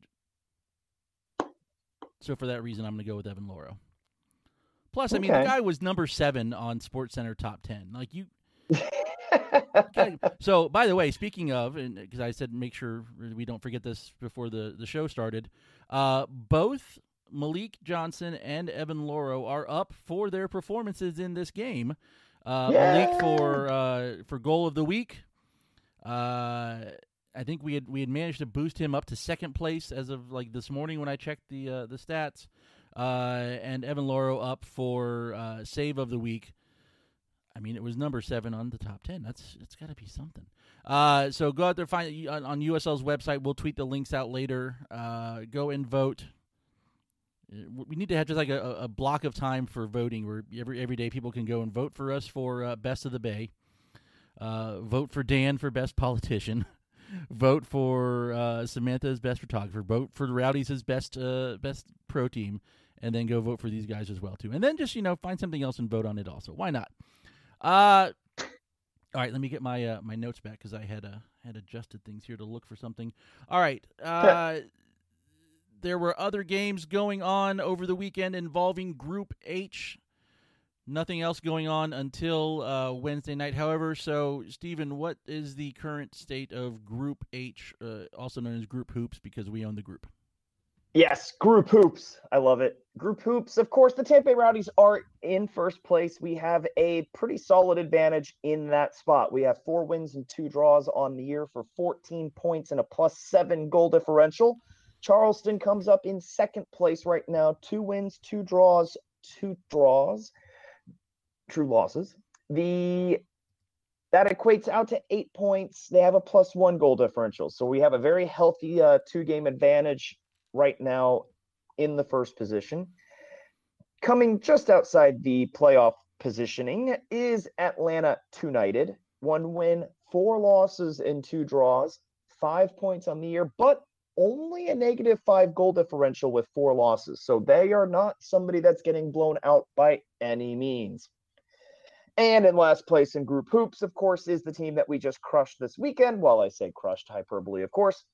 so for that reason, I'm going to go with Evan Loro. Plus, I mean, the Okay. guy was number seven on SportsCenter top ten. Like, you... Okay. So, by the way, speaking of, and because I said make sure we don't forget this before the, the show started, uh, both Malik Johnson and Evan Loro are up for their performances in this game. Uh, Malik Yeah. for uh, for goal of the week. Uh, I think we had we had managed to boost him up to second place as of like this morning when I checked the uh, the stats. Uh, and Evan Loro up for uh, save of the week. I mean, it was number seven on the top ten. That's it's got to be something. Uh, so go out there, find it on, on U S L's website. We'll tweet the links out later. Uh, go and vote. We need to have just like a, a block of time for voting, where every every day people can go and vote for us for uh, best of the Bay. Uh, vote for Dan for best politician. Vote for uh, Samantha as best photographer. Vote for the Rowdies as best uh, best pro team, and then go vote for these guys as well too. And then just you know find something else and vote on it also. Why not? Uh, all right, let me get my uh, my notes back because I had uh, had adjusted things here to look for something. All right, uh, there were other games going on over the weekend involving Group H. Nothing else going on until uh, Wednesday night. However, so Stephen, what is the current state of Group H, uh, also known as Group Hoops, because we own the group? Yes, Group Hoops. I love it. Group Hoops. Of course, the Tampa Bay Rowdies are in first place. We have a pretty solid advantage in that spot. We have four wins and two draws on the year for fourteen points and a plus seven goal differential. Charleston comes up in second place right now. Two wins, two draws, two draws, true losses. The that equates out to eight points. They have a plus one goal differential. So we have a very healthy uh, two-game advantage right now in the first position. Coming just outside the playoff positioning is Atlanta United. One win, four losses, and two draws. Five points on the year, but only a negative five goal differential with four losses. So they are not somebody that's getting blown out by any means. And in last place in Group Hoops, of course, is the team that we just crushed this weekend. Well, I say crushed, hyperbole, of course.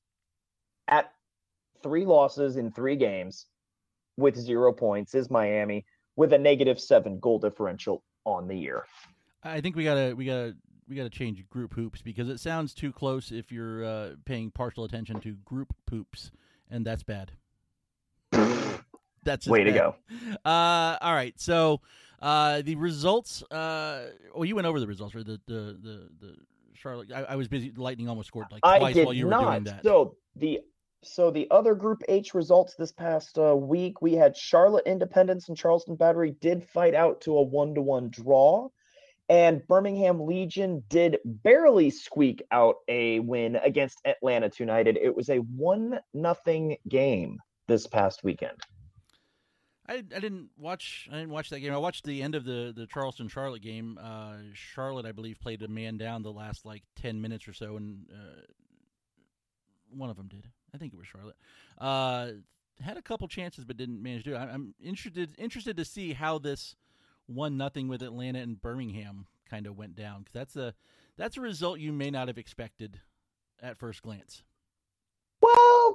At three losses in three games with zero points is Miami with a negative seven goal differential on the year. I think we gotta we gotta we gotta change Group Hoops because it sounds too close if you're uh, paying partial attention to Group Poops, and that's bad. That's just Way to bad. go. Uh, all right, so uh, the results. Uh, well, you went over the results, right? The the the, the Charlotte. I, I was busy. Lightning almost scored like I twice did while you were not. doing that. So the so the other Group H results this past uh, week, we had Charlotte Independence and Charleston Battery did fight out to a one-to-one draw, and Birmingham Legion did barely squeak out a win against Atlanta United. It was a one nothing game this past weekend. I, I didn't watch. I didn't watch that game. I watched the end of the, the Charleston Charlotte game. Uh, Charlotte, I believe, played a man down the last like ten minutes or so, and uh, one of them did. I think it was Charlotte. Uh, had a couple chances, but didn't manage to do it. I, I'm interested interested to see how this one nothing with Atlanta and Birmingham kind of went down, because that's a that's a result you may not have expected at first glance. Well,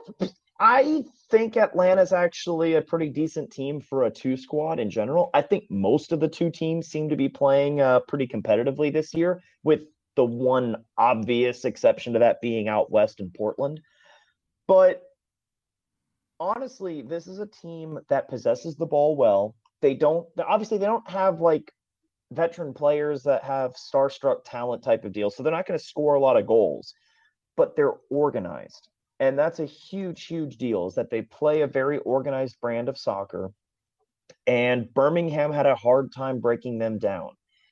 I think Atlanta's actually a pretty decent team for a two squad in general. I think most of the two teams seem to be playing uh, pretty competitively this year, with the one obvious exception to that being out west in Portland. But honestly, this is a team that possesses the ball well. They don't, obviously, they don't have like veteran players that have starstruck talent type of deal, so they're not going to score a lot of goals, but they're organized. And that's a huge, huge deal, is that they play a very organized brand of soccer. And Birmingham had a hard time breaking them down.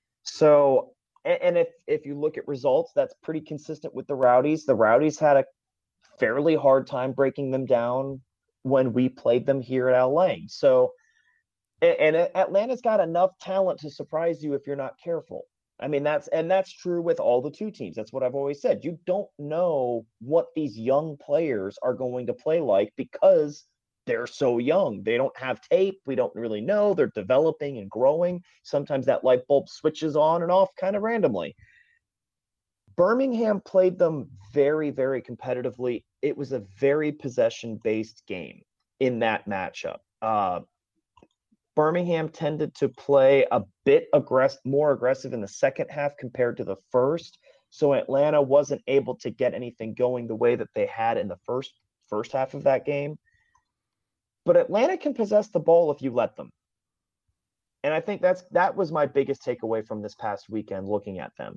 So, and if, if you look at results, that's pretty consistent with the Rowdies. The Rowdies had a fairly hard time breaking them down when we played them here at L A. So, and Atlanta's got enough talent to surprise you if you're not careful. I mean, that's, and that's true with all the two teams. That's what I've always said. You don't know what these young players are going to play like because they're so young. They don't have tape. We don't really know. They're developing and growing. Sometimes that light bulb switches on and off kind of randomly. Birmingham played them very, very competitively. It was a very possession-based game in that matchup. Uh, Birmingham tended to play a bit aggressive, more aggressive in the second half compared to the first. So Atlanta wasn't able to get anything going the way that they had in the first first half of that game. But Atlanta can possess the ball if you let them. And I think that's that was my biggest takeaway from this past weekend looking at them.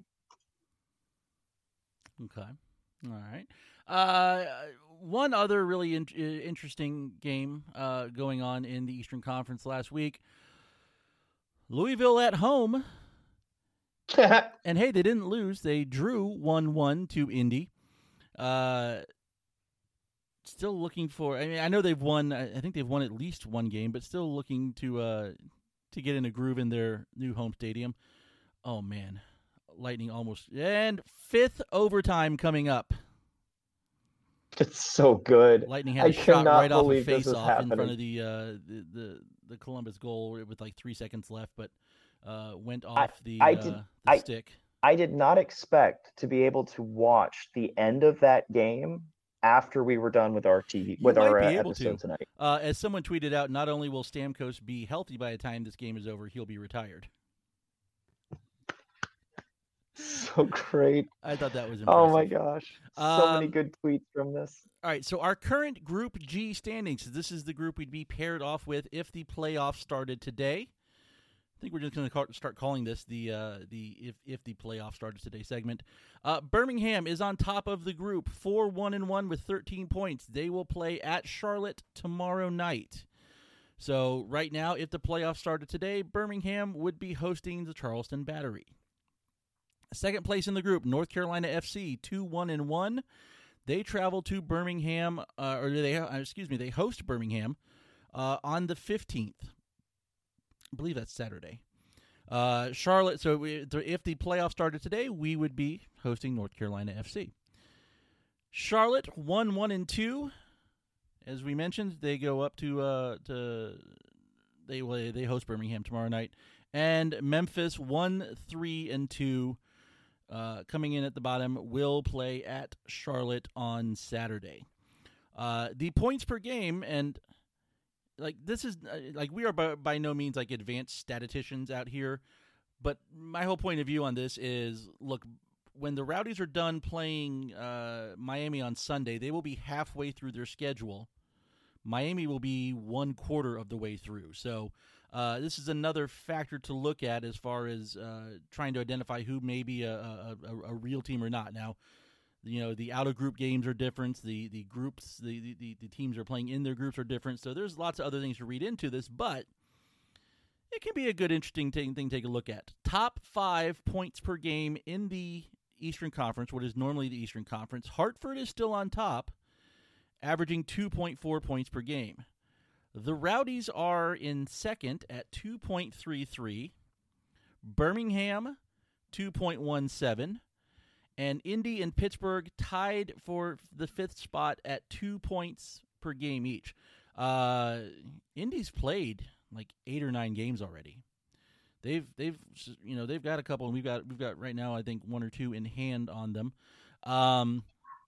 Okay. All right. Uh, one other really in- interesting game uh, going on in the Eastern Conference last week. Louisville at home. And, hey, they didn't lose. They drew one one to Indy. Uh, still looking for – I mean, I know they've won – I think they've won at least one game, but still looking to uh, to get in a groove in their new home stadium. Oh, man. Lightning almost – and fifth overtime coming up. It's so good. Lightning had I a shot right off a believe this is face-off in happening. front of the, uh, the the the Columbus goal with like three seconds left, but uh, went off I- the, I uh, did- the I- stick. I did not expect to be able to watch the end of that game after we were done with our T V, with You might our be uh, able episode to. tonight. Uh, as someone tweeted out, not only will Stamkos be healthy by the time this game is over, he'll be retired. So great. I thought that was impressive. Oh my gosh. So many Um, good tweets from this. All right, so our current Group G standings, this is the group we'd be paired off with if the playoffs started today. I think we're just going to start calling this the uh, the if if the playoff started today segment. Uh, Birmingham is on top of the group, four one and one with thirteen points. They will play at Charlotte tomorrow night. So right now, if the playoffs started today, Birmingham would be hosting the Charleston Battery. Second place in the group, North Carolina F C, two one and one. They travel to Birmingham, uh, or they uh, excuse me, they host Birmingham uh, on the fifteenth. I believe that's Saturday. Uh, Charlotte. So we, if the playoffs started today, we would be hosting North Carolina F C. Charlotte one one and two. As we mentioned, they go up to uh, to they they host Birmingham tomorrow night, and Memphis one three and two. Uh, coming in at the bottom, will play at Charlotte on Saturday. Uh, the points per game, and like this is uh, like we are by, by no means like advanced statisticians out here, but my whole point of view on this is: look, when the Rowdies are done playing uh, Miami on Sunday, they will be halfway through their schedule. Miami will be one quarter of the way through. So uh, this is another factor to look at as far as uh, trying to identify who may be a, a, a, a real team or not. Now, you know, the out-of-group games are different. The the groups, the, the, the teams are playing in their groups are different. So there's lots of other things to read into this, but it can be a good, interesting thing, thing to take a look at. Top five points per game in the Eastern Conference, what is normally the Eastern Conference. Hartford is still on top, averaging two point four points per game. The Rowdies are in second at two point three three. Birmingham, two point one seven. And Indy and Pittsburgh tied for the fifth spot at two points per game each. Uh, Indy's played like eight or nine games already. They've they've you know they've got a couple, and we've got we've got right now I think one or two in hand on them. Um,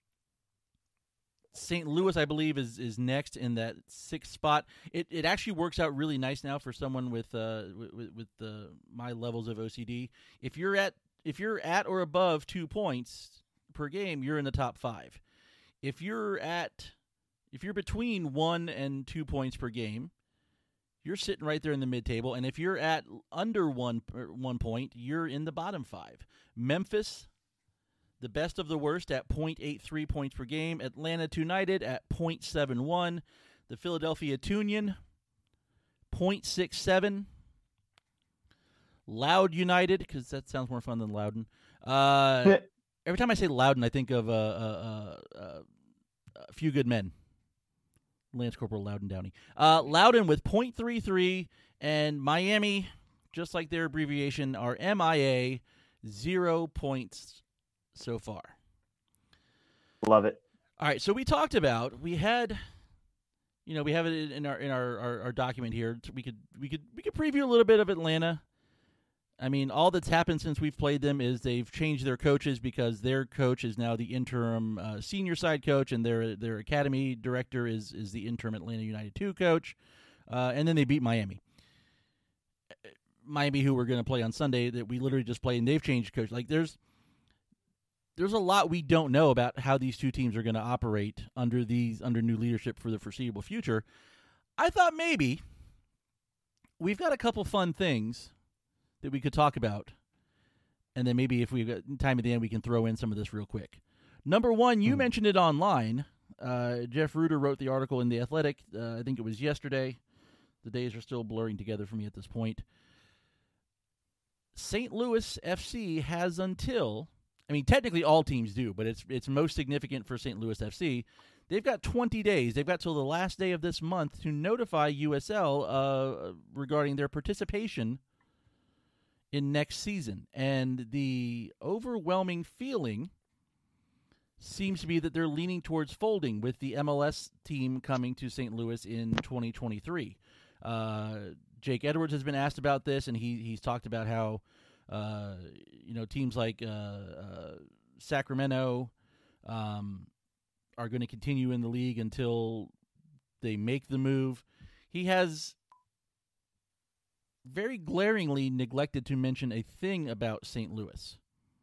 Saint Louis, I believe, is, is next in that sixth spot. It it actually works out really nice now for someone with uh with, with the my levels of O C D. If you're at if you're at or above two points per game, you're in the top five. If you're at if you're between one and two points per game, you're sitting right there in the mid table. And if you're at under one one point, you're in the bottom five. Memphis, the best of the worst at point eight three points per game. Atlanta United at point seven one. The Philadelphia Union, point six seven. Loud United, because that sounds more fun than Loudon. Uh, every time I say Loudon, I think of uh, uh, uh, uh, A Few Good Men. Lance Corporal Loudon Downey. Uh, Loudon with point three three. And Miami, just like their abbreviation, are M I A, zero points so far. Love it. All right, so we talked about, we had, you know, we have it in our in our, our, our document here. We could we could we could preview a little bit of Atlanta. I mean, all that's happened since we've played them is they've changed their coaches because their coach is now the interim uh, senior side coach, and their their academy director is is the interim Atlanta United two coach. Uh, and then they beat Miami. Miami, who we're going to play on Sunday, that we literally just played, and they've changed coach. Like, there's there's a lot we don't know about how these two teams are going to operate under these under new leadership for the foreseeable future. I thought maybe we've got a couple fun things that we could talk about, and then maybe if we've got time at the end, we can throw in some of this real quick. Number one, you mm-hmm. mentioned it online. Uh, Jeff Ruder wrote the article in The Athletic. Uh, I think it was yesterday. The days are still blurring together for me at this point. Saint Louis F C has until, I mean, technically all teams do, but it's it's most significant for Saint Louis F C. They've got twenty days. They've got till the last day of this month to notify U S L uh, regarding their participation in next season. And the overwhelming feeling seems to be that they're leaning towards folding, with the M L S team coming to Saint Louis in twenty twenty-three. Uh, Jake Edwards has been asked about this, and he he's talked about how uh, you know teams like uh, uh, Sacramento um, are going to continue in the league until they make the move. He has very glaringly neglected to mention a thing about Saint Louis.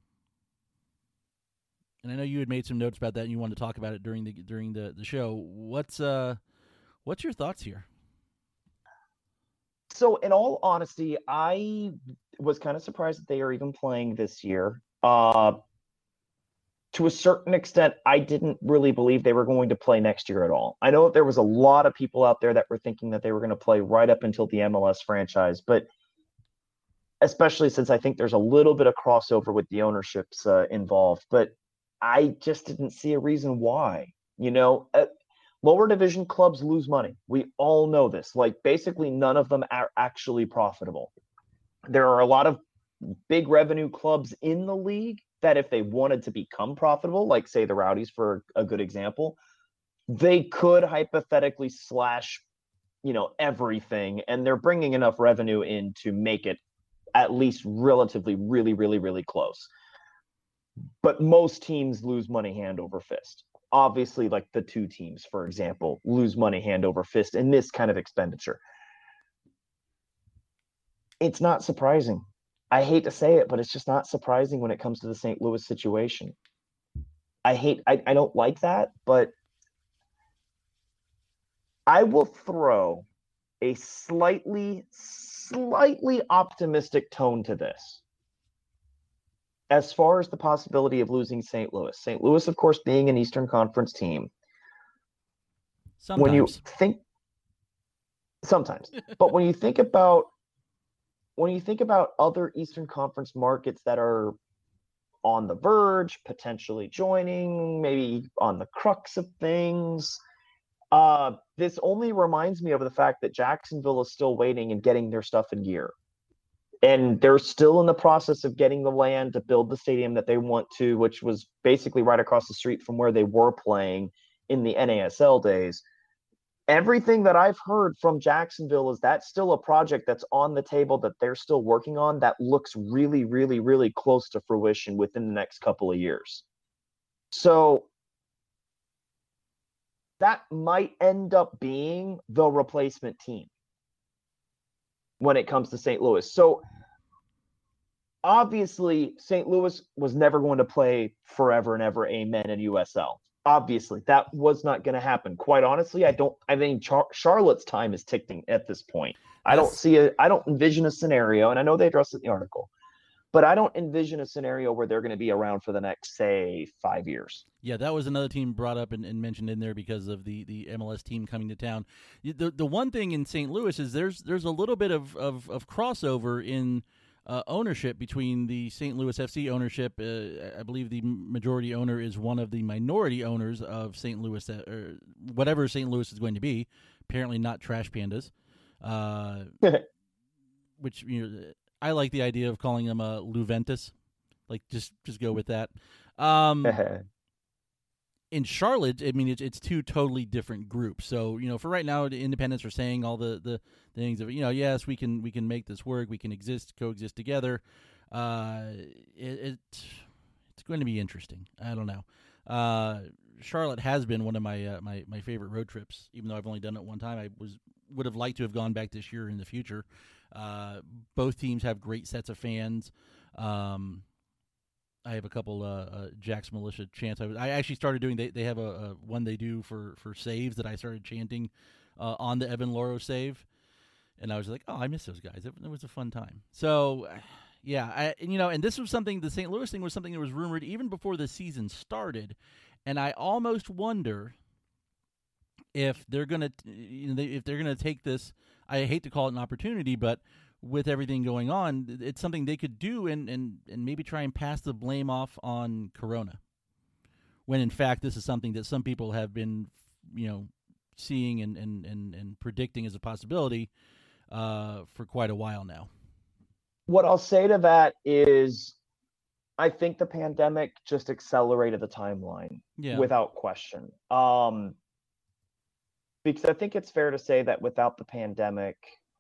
And I know you had made some notes about that, and you wanted to talk about it during the during the, the show. What's uh, what's your thoughts here? So, in all honesty, I was kind of surprised that they are even playing this year. Uh, to a certain extent, I didn't really believe they were going to play next year at all. I know that there was a lot of people out there that were thinking that they were going to play right up until the M L S franchise, but especially since I think there's a little bit of crossover with the ownerships uh, involved. But I just didn't see a reason why. You know, uh, lower division clubs lose money. We all know this. Like, basically none of them are actually profitable. There are a lot of big revenue clubs in the league that if they wanted to become profitable, like say the Rowdies for a good example, they could hypothetically slash, you know, everything, and they're bringing enough revenue in to make it at least relatively, really, really, really close. But most teams lose money hand over fist. Obviously, like the two teams, for example, lose money hand over fist in this kind of expenditure. It's not surprising. I hate to say it, but it's just not surprising when it comes to the Saint Louis situation. I hate, I, I don't like that, but I will throw a slightly, slightly optimistic tone to this. As far as the possibility of losing Saint Louis, Saint Louis, of course, being an Eastern Conference team. Sometimes. When you think, sometimes, but when you think about, when you think about other Eastern Conference markets that are on the verge, potentially joining, maybe on the crux of things, uh, this only reminds me of the fact that Jacksonville is still waiting and getting their stuff in gear. And they're still in the process of getting the land to build the stadium that they want to, which was basically right across the street from where they were playing in the N A S L days. Everything that I've heard from Jacksonville is that's still a project that's on the table that they're still working on that looks really, really, really close to fruition within the next couple of years. So that might end up being the replacement team when it comes to Saint Louis. So obviously Saint Louis was never going to play forever and ever, amen, in U S L. Obviously that was not going to happen. Quite honestly, I don't, I think Char- Charlotte's time is ticking at this point. I don't see a, I don't envision a scenario, and I know they addressed it in the article, but I don't envision a scenario where they're going to be around for the next, say, five years. Yeah, that was another team brought up and, and mentioned in there because of the, the M L S team coming to town. The the one thing in Saint Louis is there's there's a little bit of, of, of crossover in uh, ownership between the Saint Louis F C ownership. Uh, I believe the majority owner is one of the minority owners of Saint Louis, uh, or whatever Saint Louis is going to be. Apparently not Trash Pandas, uh, which, you know, I like the idea of calling them a Luventus. Like, just just go with that. Um, in Charlotte, I mean, it's it's two totally different groups. So, you know, for right now, the independents are saying all the, the things of, you know, yes, we can we can make this work, we can exist, coexist together. Uh, it, it it's going to be interesting. I don't know. Uh, Charlotte has been one of my uh, my my favorite road trips, even though I've only done it one time. I was would have liked to have gone back this year in the future. Uh, both teams have great sets of fans. Um, I have a couple uh, uh, Jack's Militia chants. I, was, I actually started doing. They they have a, a one they do for, for saves that I started chanting uh, on the Evan Loro save, and I was like, oh, I miss those guys. It, it was a fun time. So, yeah, I you know, and this was something. The Saint Louis thing was something that was rumored even before the season started, and I almost wonder if they're gonna you know, if they're gonna take this. I hate to call it an opportunity, but with everything going on, it's something they could do and, and, and maybe try and pass the blame off on Corona. When in fact, this is something that some people have been, you know, seeing and, and, and, and predicting as a possibility uh, for quite a while now. What I'll say to that is I think the pandemic just accelerated the timeline Yeah. without question. Um, because I think it's fair to say that without the pandemic,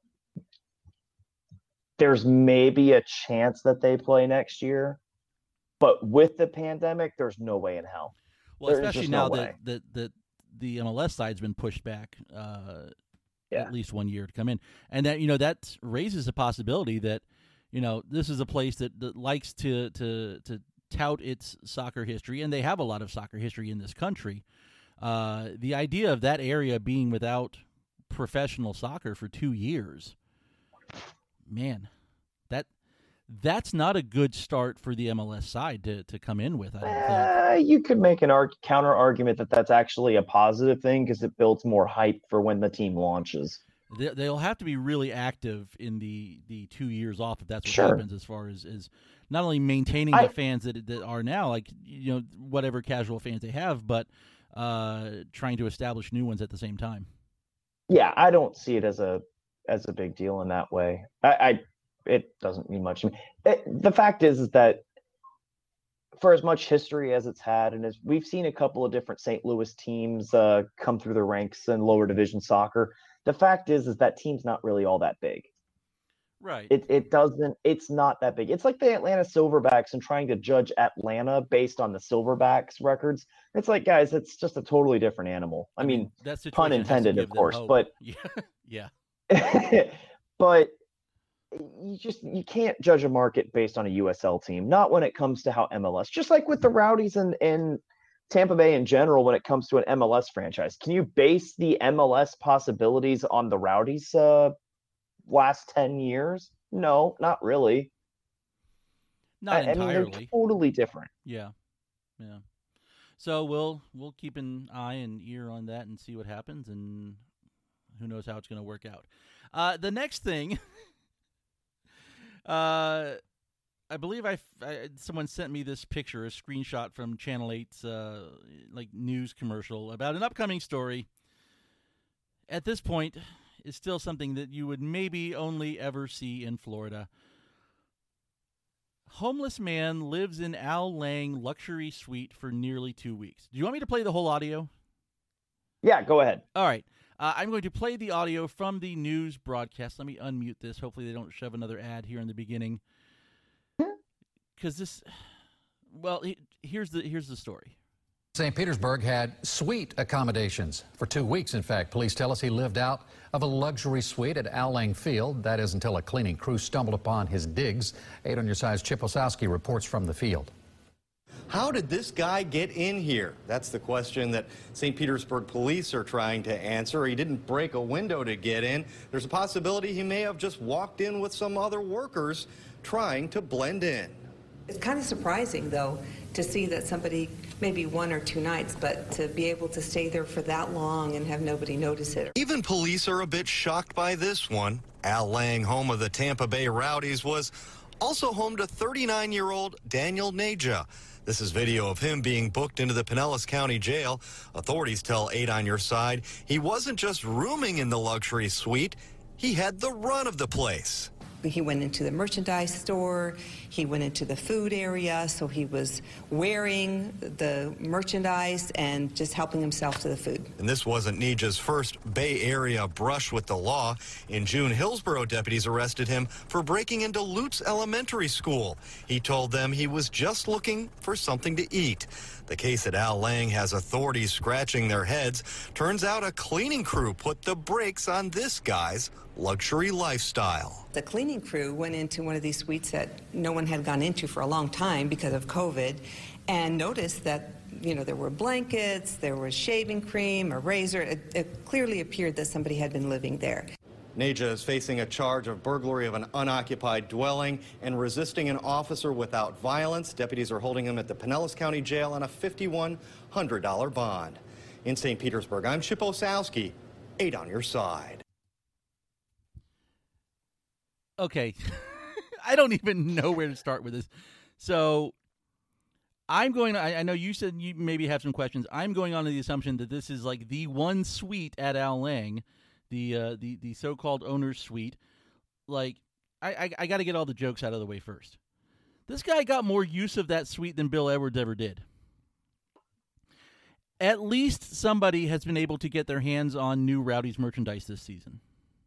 there's maybe a chance that they play next year, but with the pandemic, there's no way in hell. Well, There's especially just now no that, way. that, that the M L S side's been pushed back uh, Yeah. at least one year to come in. And that, you know, that raises a possibility that, you know, this is a place that, that likes to, to, to tout its soccer history, and they have a lot of soccer history in this country. Uh, the idea of that area being without professional soccer for two years, man, that that's not a good start for the M L S side to, to come in with. I don't think. Uh, you could make an arg- counter argument that that's actually a positive thing because it builds more hype for when the team launches. They, they'll have to be really active in the, the two years off if that's what Sure. happens, as far as, as not only maintaining I- the fans that that are now, like, you know, whatever casual fans they have, but uh, trying to establish new ones at the same time. Yeah, I don't see it as a as a big deal in that way. I, I it doesn't mean much to me. It, the fact is, is that for as much history as it's had, and as we've seen a couple of different Saint Louis teams uh, come through the ranks in lower division soccer, the fact is, is that team's not really all that big. Right. It it doesn't. It's not that big. It's like the Atlanta Silverbacks and trying to judge Atlanta based on the Silverbacks records. It's like, guys, it's just a totally different animal. I, mean, that situation pun has to intended, give of them course, hope. but yeah, yeah. but you just you can't judge a market based on a U S L team. Not when it comes to how M L S. Just like with the Rowdies and and Tampa Bay in general, when it comes to an M L S franchise, can you base the M L S possibilities on the Rowdies' uh, last ten years? No, not really. Not I, I mean, entirely. they're totally different. Yeah, yeah. So we'll we'll keep an eye and ear on that and see what happens, and who knows how it's going to work out. Uh, the next thing, uh, I believe I, I someone sent me this picture, a screenshot from Channel eight's uh, like news commercial about an upcoming story. At this point, it's still something that you would maybe only ever see in Florida. Homeless man lives in Al Lang luxury suite for nearly two weeks. Do you want me to play the whole audio? Yeah, go ahead. All right. Uh, I'm going to play the audio from the news broadcast. Let me unmute this. Hopefully they don't shove another ad here in the beginning. Because this, well, he, here's the here's the story. Saint Petersburg had suite accommodations for two weeks. In fact, police tell us he lived out of a luxury suite at Al Lang Field. That is until a cleaning crew stumbled upon his digs. eight on your side's Chip Osowski reports from the field. How did this guy get in here? That's the question that Saint Petersburg police are trying to answer. He didn't break a window to get in. There's a possibility he may have just walked in with some other workers trying to blend in. It's kind of surprising, though, to see that somebody, maybe one or two nights, but to be able to stay there for that long and have nobody notice it. Even police are a bit shocked by this one. Al Lang, home of the Tampa Bay Rowdies, was also home to thirty-nine-year-old Daniel Neja. This is video of him being booked into the Pinellas County Jail. Authorities tell eight on your side he wasn't just rooming in the luxury suite, he had the run of the place. he went into the merchandise store, he went into the food area, so he was wearing the merchandise and just helping himself to the food. And this wasn't Neja's first Bay Area brush with the law. In June, Hillsborough deputies arrested him for breaking into Lutz Elementary School. He told them he was just looking for something to eat. The case at Al Lang has authorities scratching their heads. Turns out a cleaning crew put the brakes on this guy's luxury lifestyle. The cleaning crew went into one of these suites that no one had gone into for a long time because of COVID and noticed that, you know, there were blankets, there was shaving cream, a razor. It, it clearly appeared that somebody had been living there. Neja is facing a charge of burglary of an unoccupied dwelling and resisting an officer without violence. Deputies are holding him at the Pinellas County Jail on a five thousand one hundred dollars bond. In Saint Petersburg, I'm Chip Osowski, eight on your side. Okay. I don't even know where to start with this. So I'm going to, I, I know you said you maybe have some questions. I'm going on to the assumption that this is like the one suite at Al Lang, the uh, the the so-called owner's suite. Like, I, I, I got to get all the jokes out of the way first. This guy got more use of that suite than Bill Edwards ever did. At least somebody has been able to get their hands on new Rowdy's merchandise this season.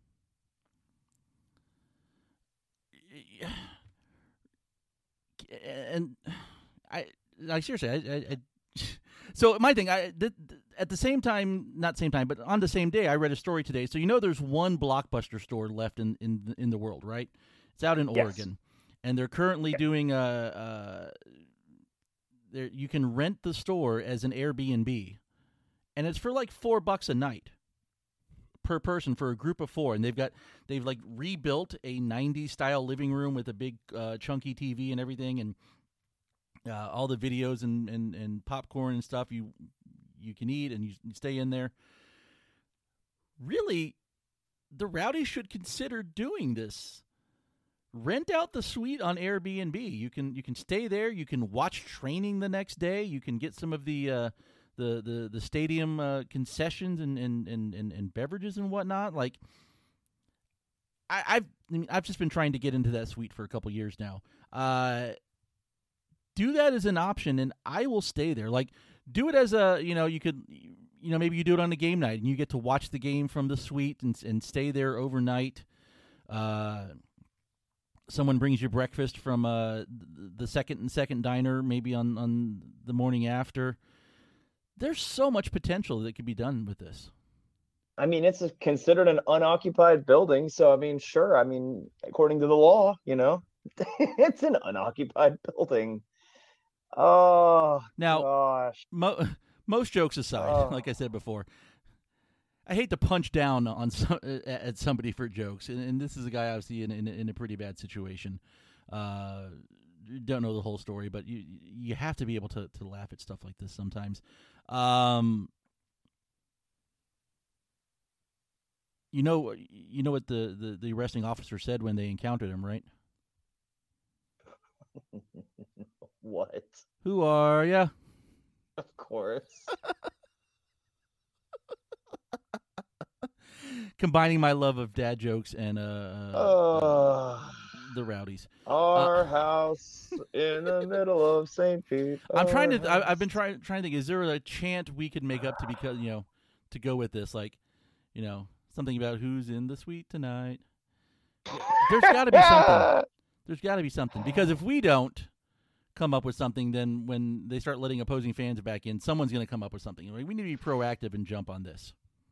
And I, I seriously, I, I, I so my thing, I th- th- at the same time, not same time, but on the same day, I read a story today. So you know, there's one Blockbuster store left in in in the world, right? It's out in Yes. Oregon, and they're currently Yeah. doing a. a there, you can rent the store as an Airbnb, and it's for like four bucks a night per person for a group of four. And they've got they've like rebuilt a nineties style living room with a big uh, chunky T V and everything, and uh, all the videos and, and, and popcorn and stuff you you can eat, and you, you stay in there. Really, the Rowdies should consider doing this. Rent out the suite on Airbnb. You can you can stay there. You can watch training the next day. You can get some of the uh, the, the the stadium uh, concessions and, and, and, and, and beverages and whatnot. Like, I, I've I mean, I've just been trying to get into that suite for a couple years now. Uh, do that as an option, and I will stay there. Like, do it as a you know you could you know maybe you do it on a game night and you get to watch the game from the suite and and stay there overnight. Uh, Someone brings you breakfast from uh, the second and second diner, maybe on, on the morning after. There's so much potential that could be done with this. I mean, it's a, considered an unoccupied building, so I mean, sure. I mean, according to the law, you know, it's an unoccupied building. Oh, now, gosh. Mo- most jokes aside, Oh. like I said before, I hate to punch down on some, at somebody for jokes, and, and this is a guy obviously in, in, in a pretty bad situation. Uh, don't know the whole story, but you you have to be able to, to laugh at stuff like this sometimes. Um, you know, you know what the, the, the arresting officer said when they encountered him, right? What? Who are ya? Of course. Combining my love of dad jokes and uh, uh, Oh. the Rowdies. Our Uh, house in the middle of Saint Pete. I'm trying to. Our I, I've been house. trying trying to think. Is there a chant we could make up to because you know to go with this? Like, you know, something about who's in the suite tonight. There's got to be something. There's got to be something because if we don't come up with something, then when they start letting opposing fans back in, someone's going to come up with something. We need to be proactive and jump on this.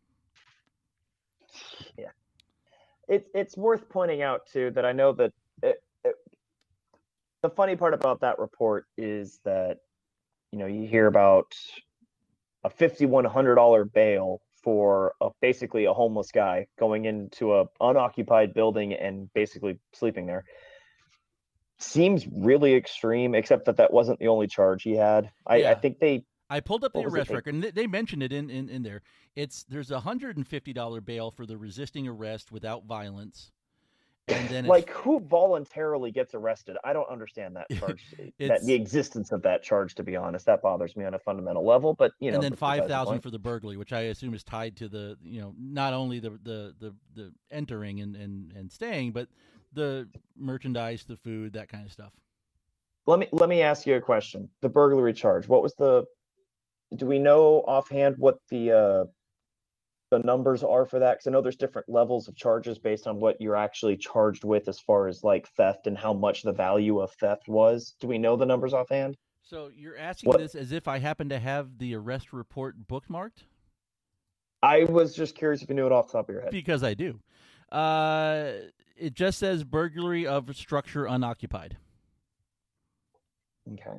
Yeah, it's it's worth pointing out too that I know that it, it, the funny part about that report is that you know you hear about a fifty-one hundred dollar bail for a, basically a homeless guy going into a unoccupied building and basically sleeping there. Seems really extreme, except that that wasn't the only charge he had. I, Yeah. I think they. I pulled up the What was it arrest they- record, and they, they mentioned it in, in, in there. It's there's a hundred and fifty dollar bail for the resisting arrest without violence, and then it's, Like, who voluntarily gets arrested? I don't understand that charge. that It's- the existence of that charge, to be honest, that bothers me on a fundamental level. But you know, and then that's besides five the thousand point. for the burglary, which I assume is tied to the you know not only the the the, the entering and, and, and staying, but the merchandise, the food, that kind of stuff. Let me let me ask you a question. The burglary charge. What was the? Do we know offhand what the uh, the numbers are for that? Because I know there's different levels of charges based on what you're actually charged with, as far as like theft and how much the value of theft was. Do we know the numbers offhand? So you're asking What? this as if I happen to have the arrest report bookmarked? I was just curious if you knew it off the top of your head. Because I do. Uh, it just says burglary of structure unoccupied. Okay.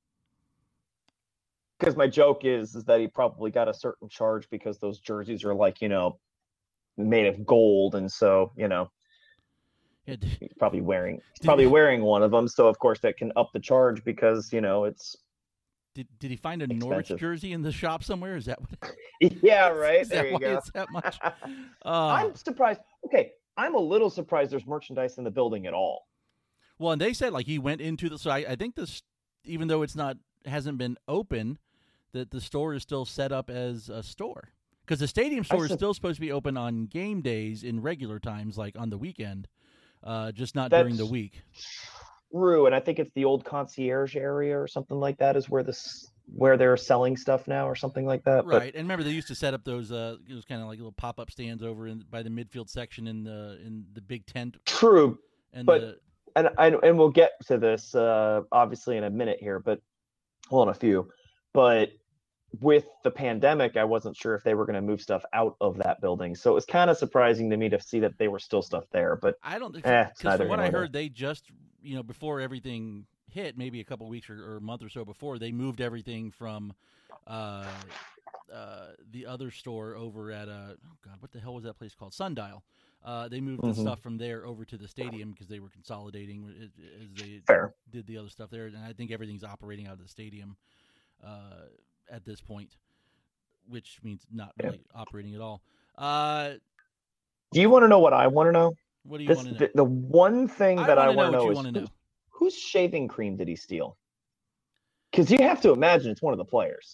Because my joke is is that he probably got a certain charge because those jerseys are like, you know, made of gold, and so, you know, Yeah, d- he's probably wearing he's probably wearing one of them, so of course that can up the charge because, you know, it's Did did he find a Norwich Expensive. jersey in the shop somewhere? Is that what? yeah, right. Is There that you why go. it's that much? Uh, I'm surprised. Okay, I'm a little surprised there's merchandise in the building at all. well, and they said like he went into the. So I, I think this, even though it's not hasn't been open, that the store is still set up as a store, because the stadium store is sup- still supposed to be open on game days in regular times, like on the weekend, uh, just not during the That's- week. True, and I think it's the old concierge area or something like that is where this where they're selling stuff now or something like that. But Right, and remember they used to set up those uh, those kind of like little pop up stands over in by the midfield section in the in the big tent true, and but- the, and and and we'll get to this uh, obviously in a minute here, but well, in a few. But with the pandemic, I wasn't sure if they were going to move stuff out of that building, so it was kind of surprising to me to see that they were still stuff there. But I don't think Eh, it's because neither from what here I nor heard, they just you know before everything hit, maybe a couple weeks or, or a month or so before, they moved everything from uh, uh, the other store over at uh, oh god, what the hell was that place called? Sundial. Uh, they moved Mhm. the stuff from there over to the stadium because they were consolidating as, as they fair. did the other stuff there, and I think everything's operating out of the stadium uh, at this point, which means not Yeah. really operating at all. Uh, Do you want to know what I want to know? what do you This want to know? the, the one thing I that I wanna want to know what know you is wanna know. whose, whose shaving cream did he steal? Because you have to imagine it's one of the players.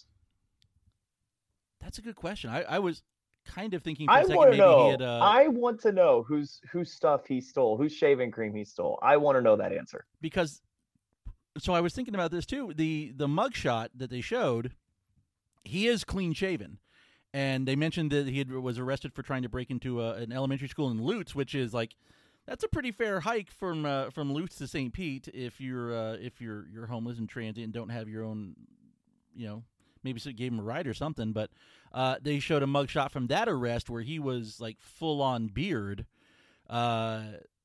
That's a good question. I, I was kind of thinking for a I second want to maybe know. he had. Uh, I want to know whose whose stuff he stole, whose shaving cream he stole. I want to know that answer. because so I was thinking about this too. The the mugshot that they showed, he is clean shaven, and they mentioned that he had, was arrested for trying to break into a, an elementary school in Lutz, which is like that's a pretty fair hike from uh, from Lutz to Saint Pete if you're uh, if you're you're homeless and transient and don't have your own, you know. Maybe so gave him a ride or something, but uh, they showed a mugshot from that arrest where he was like full on beard. Uh,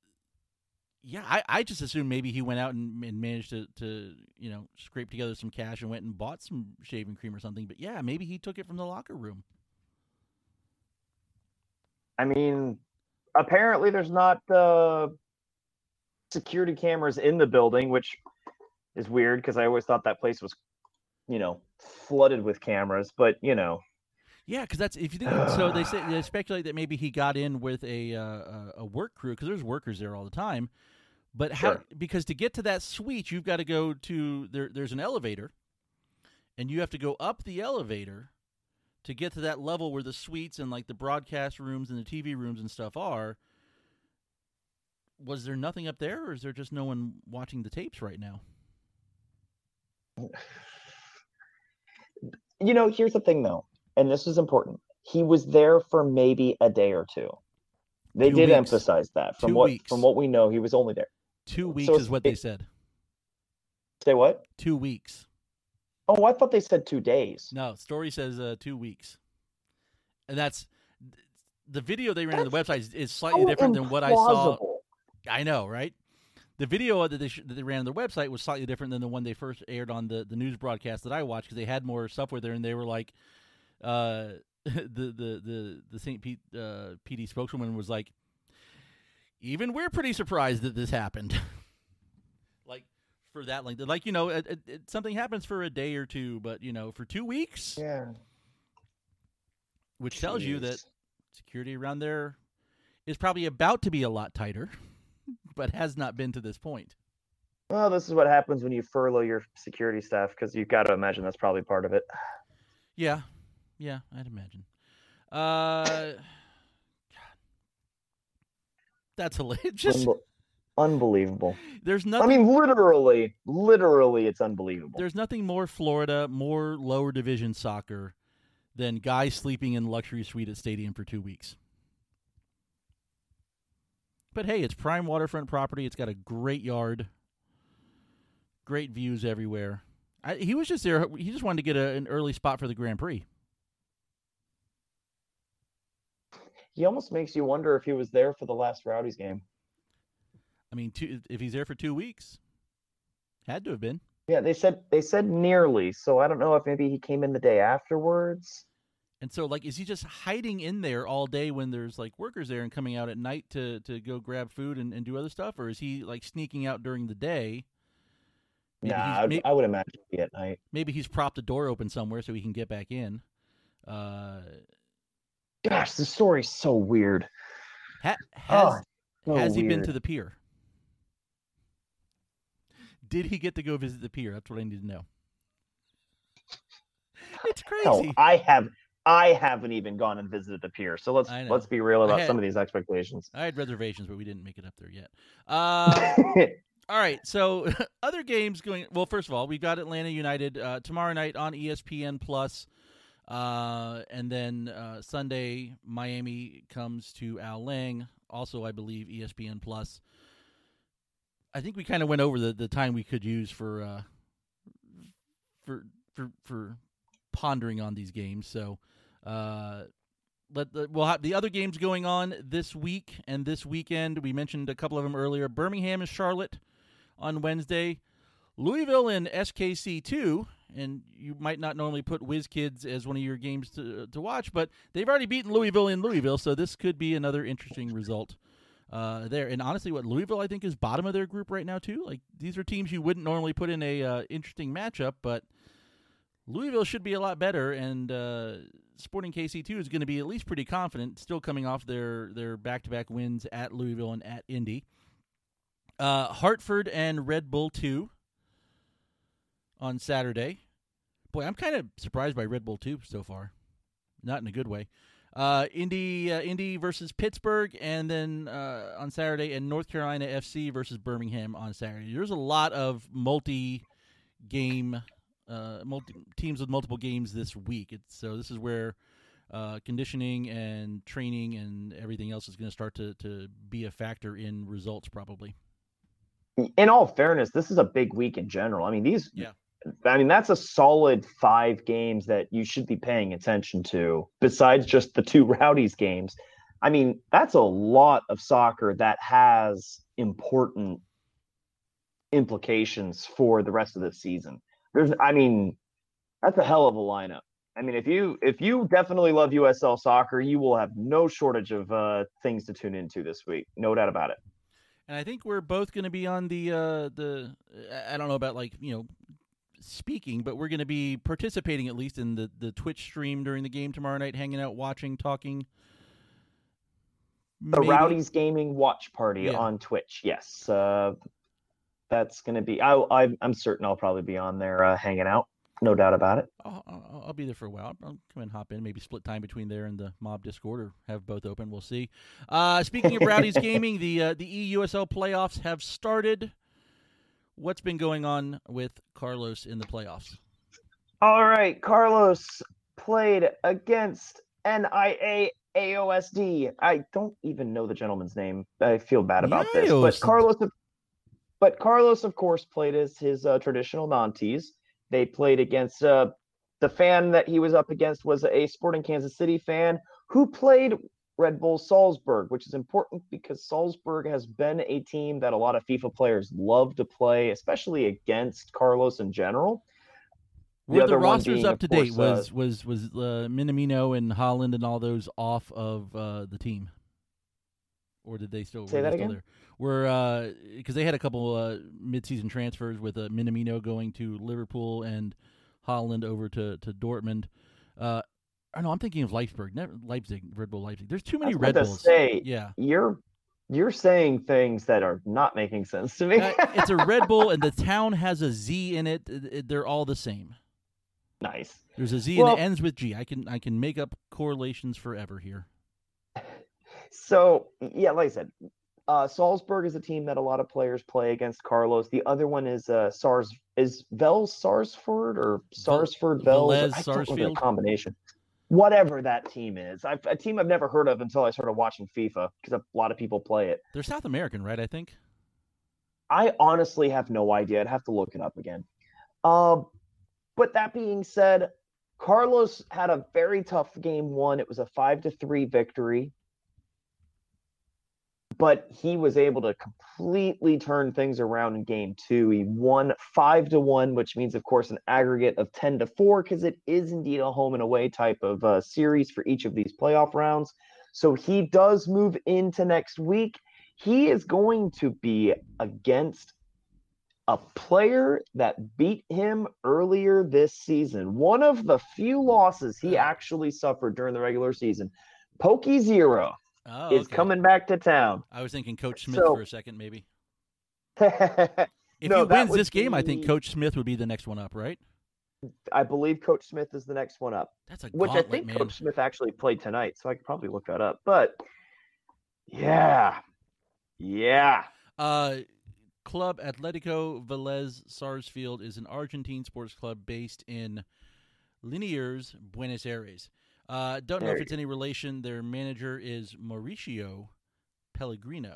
yeah, I, I just assumed maybe he went out and, and managed to, to you know scrape together some cash and went and bought some shaving cream or something. But yeah, maybe he took it from the locker room. I mean, apparently there's not uh, security cameras in the building, which is weird because I always thought that place was, you know, flooded with cameras. But you know, Yeah, because that's if you think so. They say they speculate that maybe he got in with a uh, a work crew because there's workers there all the time. But how? Sure. Because to get to that suite, you've got to go to there. There's an elevator, and you have to go up the elevator to get to that level where the suites and like the broadcast rooms and the T V rooms and stuff are. Was there nothing up there, or is there just no one watching the tapes right now? you know, here's the thing though, and this is important. He was there for maybe a day or two. They Two did weeks. emphasize that. From Two what weeks. from what we know, he was only there. Two weeks So is what they it- said. Say what? Two weeks. Oh, I thought they said two days. No, story says uh, two weeks, and that's the video they ran on the website is, is slightly So different than what I saw. implausible. I know, right? The video that they sh- that they ran on their website was slightly different than the one they first aired on the, the news broadcast that I watched because they had more software there, and they were like, uh, the the the the Saint Pete uh, P D spokeswoman was like, even we're pretty surprised that this happened. Like for that length, like you know, it, it, it, something happens for a day or two, but you know, for two weeks, Yeah. which tells you Jeez. that security around there is probably about to be a lot tighter, but has not been to this point. Well, this is what happens when you furlough your security staff because you've got to imagine that's probably part of it. Yeah, yeah, I'd imagine. Uh, God. That's hilarious. Just Wimble- Unbelievable. There's nothing. I mean, literally, literally, it's unbelievable. There's nothing more Florida, more lower division soccer than guys sleeping in luxury suite at stadium for two weeks. But hey, it's prime waterfront property. It's got a great yard, great views everywhere. I, he was just there. He just wanted to get a, an early spot for the Grand Prix. He almost makes you wonder if he was there for the last Rowdies game. I mean, two, if he's there for two weeks, had to have been. Yeah, they said they said nearly. So I don't know if maybe he came in the day afterwards. And so, like, is he just hiding in there all day when there's like workers there and coming out at night to, to go grab food and, and do other stuff, or is he like sneaking out during the day? Maybe nah, I'd, maybe, I would imagine it'd be at night. Maybe he's propped a door open somewhere so he can get back in. Uh, Gosh, the story's so weird. Ha, has oh, so has he weird. been to the pier? Did he get to go visit the pier? That's what I need to know. It's crazy. No, I have. I haven't even gone and visited the pier. So let's I know. let's be real about had- some of these expectations. I had reservations, but we didn't make it up there yet. Uh, all right, so other games going. Well, first of all, we got Atlanta United uh, tomorrow night on E S P N Plus, uh, and then uh, Sunday Miami comes to Al Lang, also I believe E S P N Plus. I think we kind of went over the, the time we could use for uh, for for for pondering on these games. So. Uh, Let the, we'll have the other games going on this week and this weekend. We mentioned a couple of them earlier. Birmingham and Charlotte on Wednesday. Louisville and S K C two. And you might not normally put Whiz Kids as one of your games to to watch, but they've already beaten Louisville in Louisville, so this could be another interesting result uh, there. And honestly, what Louisville I think is bottom of their group right now too. Like these are teams you wouldn't normally put in a uh, interesting matchup, but Louisville should be a lot better, and uh, Sporting K C two is going to be at least pretty confident, still coming off their, their back-to-back wins at Louisville and at Indy. Uh, Hartford and Red Bull two on Saturday. Boy, I'm kind of surprised by Red Bull two so far. Not in a good way. Uh, Indy uh, Indy versus Pittsburgh, and then uh, on Saturday, and North Carolina F C versus Birmingham on Saturday. There's a lot of multi-game Uh, multi- teams with multiple games this week. It's, so this is where uh, conditioning and training and everything else is going to start to to be a factor in results probably. In all fairness, this is a big week in general. I mean, these, yeah. I mean, that's a solid five games that you should be paying attention to besides just the two Rowdies games. I mean, that's a lot of soccer that has important implications for the rest of the season. There's, I mean, that's a hell of a lineup. I mean, if you if you definitely love U S L soccer, you will have no shortage of uh, things to tune into this week. No doubt about it. And I think we're both going to be on the uh, the. I don't know about like you know speaking, but we're going to be participating at least in the, the Twitch stream during the game tomorrow night, hanging out, watching, talking. The Maybe. Rowdies Gaming Watch Party Yeah. on Twitch. Yes. Uh, That's going to be, I, I, I'm certain I'll probably be on there uh, hanging out. No doubt about it. I'll, I'll, I'll be there for a while. I'll come and hop in, maybe split time between there and the Mob Discord, or have both open. We'll see. Uh, speaking of Rowdies Gaming, the uh, the E U S L playoffs have started. What's been going on with Carlos in the playoffs? All right. Carlos played against N I A A O S D. I don't even know the gentleman's name. I feel bad about this. But Carlos, but Carlos, of course, played as his uh, traditional Nantes. They played against uh, the fan that he was up against was a Sporting Kansas City fan who played Red Bull Salzburg, which is important because Salzburg has been a team that a lot of FIFA players love to play, especially against Carlos in general. Were the, the rosters being, up to course, date? Was uh, was was uh, Minamino and Holland and all those off of uh, the team, or did they still say were that they still again? there? Were because uh, they had a couple uh, mid-season transfers with uh, Minamino going to Liverpool and Holland over to to Dortmund. Uh, I know I'm thinking of Leipzig, never, Leipzig, Red Bull Leipzig. There's too many Red Bulls. Bulls. Say, yeah, you're you're saying things that are not making sense to me. uh, it's a Red Bull, and the town has a Z in it. They're all the same. Nice. There's a Z well, and it ends with G. I can I can make up correlations forever here. So yeah, like I said, Uh, Salzburg is a team that a lot of players play against. Carlos. The other one is uh, Sars. Is Vel Sarsford or Sarsford Vels? Velez I don't know the Sarsfield? combination. Whatever that team is, I've, a team I've never heard of until I started watching FIFA because a lot of people play it. They're South American, right? I think. I honestly have no idea. I'd have to look it up again. Um, but that being said, Carlos had a very tough game one. It was a five to three victory. But he was able to completely turn things around in game two. He won five to one, which means, of course, an aggregate of ten to four, because it is indeed a home and away type of uh, series for each of these playoff rounds. So he does move into next week. He is going to be against a player that beat him earlier this season. One of the few losses he actually suffered during the regular season. Pokey Zero. Oh, is okay. coming back to town. I was thinking Coach Smith So- for a second, maybe. if If he wins this game, I think Coach Smith would be the next one up, right? I believe Coach Smith is the next one up. That's a Which I gauntlet, think man. Coach Smith actually played tonight, so I could probably look that up. But yeah, yeah. Uh, Club Atletico Velez Sarsfield is an Argentine sports club based in Liniers, Buenos Aires. Uh, don't know There if you it's any relation. Their manager is Mauricio Pellegrino.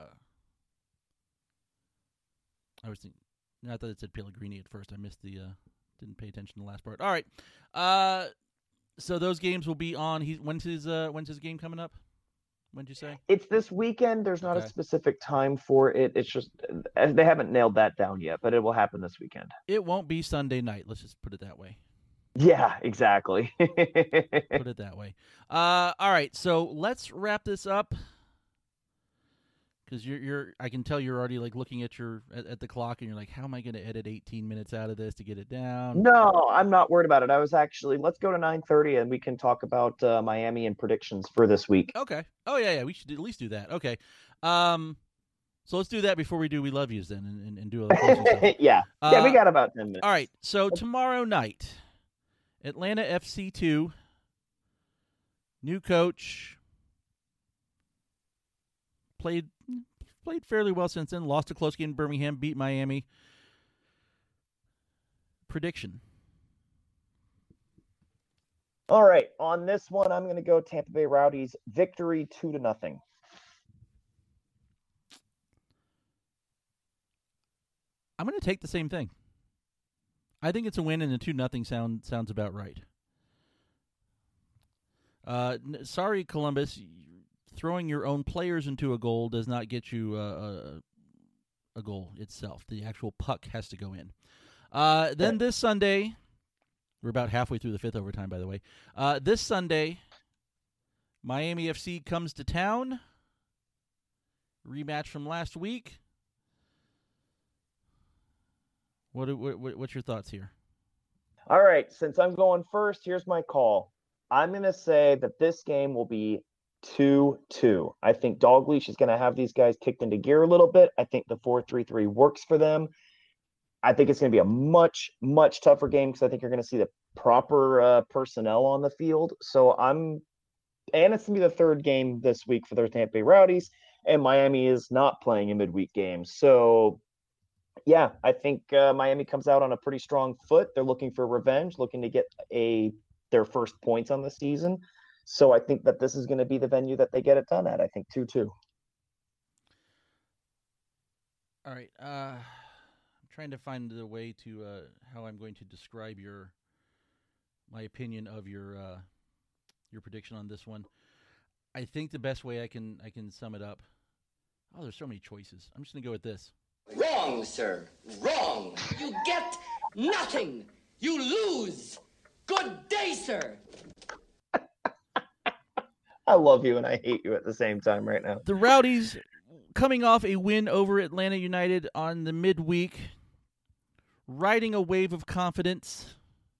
I was thinking, I thought it said Pellegrini at first. I missed the, uh, didn't pay attention to the last part. All right. Uh, so those games will be on. He, when's his, uh, when's his game coming up? When'd you say? It's this weekend. There's not Okay. a specific time for it. It's just uh, they haven't nailed that down yet, but it will happen this weekend. It won't be Sunday night. Let's just put it that way. Yeah, exactly. Put it that way. Uh, all right, so let's wrap this up because you're, you're. I can tell you're already like looking at your at, at the clock, and you're like, "How am I going to edit eighteen minutes out of this to get it down?" No, I'm not worried about it. I was actually let's go to nine thirty and we can talk about uh, Miami and predictions for this week. Okay. Oh yeah, yeah. We should at least do that. Okay. Um, so let's do that before we do We Love Yous then, and, and, and do other closing stuff. yeah, yeah. We Uh, got about ten minutes. All right. So tomorrow night, Atlanta F C two, new coach, played played fairly well since then. Lost a close game in Birmingham, beat Miami. Prediction. All right, on this one, I'm going to go Tampa Bay Rowdies victory two to nothing. I'm going to take the same thing. I think it's a win, and a two nothing sound sounds about right. Uh, n- sorry, Columbus. Throwing your own players into a goal does not get you uh, a, a goal itself. The actual puck has to go in. Uh, then this Sunday, we're about halfway through the fifth overtime, by the way. Uh, this Sunday, Miami F C comes to town. Rematch from last week. What, what what's your thoughts here? All right, since I'm going first, here's my call. I'm going to say that this game will be two two. I think Dalglish is going to have these guys kicked into gear a little bit. I think the four three three works for them. I think it's going to be a much, much tougher game because I think you're going to see the proper uh, personnel on the field. So I'm – and it's going to be the third game this week for the Tampa Bay Rowdies, and Miami is not playing a midweek game. So – yeah, I think uh, Miami comes out on a pretty strong foot. They're looking for revenge, looking to get a their first points on the season. So I think that this is going to be the venue that they get it done at. I think two two. All right. Uh, I'm trying to find the way to uh, how I'm going to describe your my opinion of your uh, your prediction on this one. I think the best way I can I can sum it up. Oh, there's so many choices. I'm just going to go with this. Wrong, sir. Wrong. You get nothing. You lose. Good day, sir. I love you and I hate you at the same time right now. The Rowdies coming off a win over Atlanta United on the midweek, riding a wave of confidence,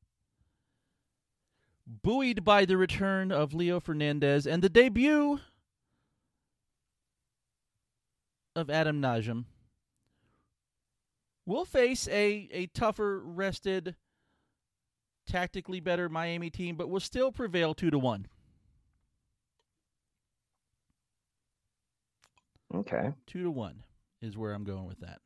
buoyed by the return of Leo Fernandez and the debut of Adam Najim. We'll face a, a tougher, rested, tactically better Miami team, but will still prevail two to one. Okay. Two to one is where I'm going with that.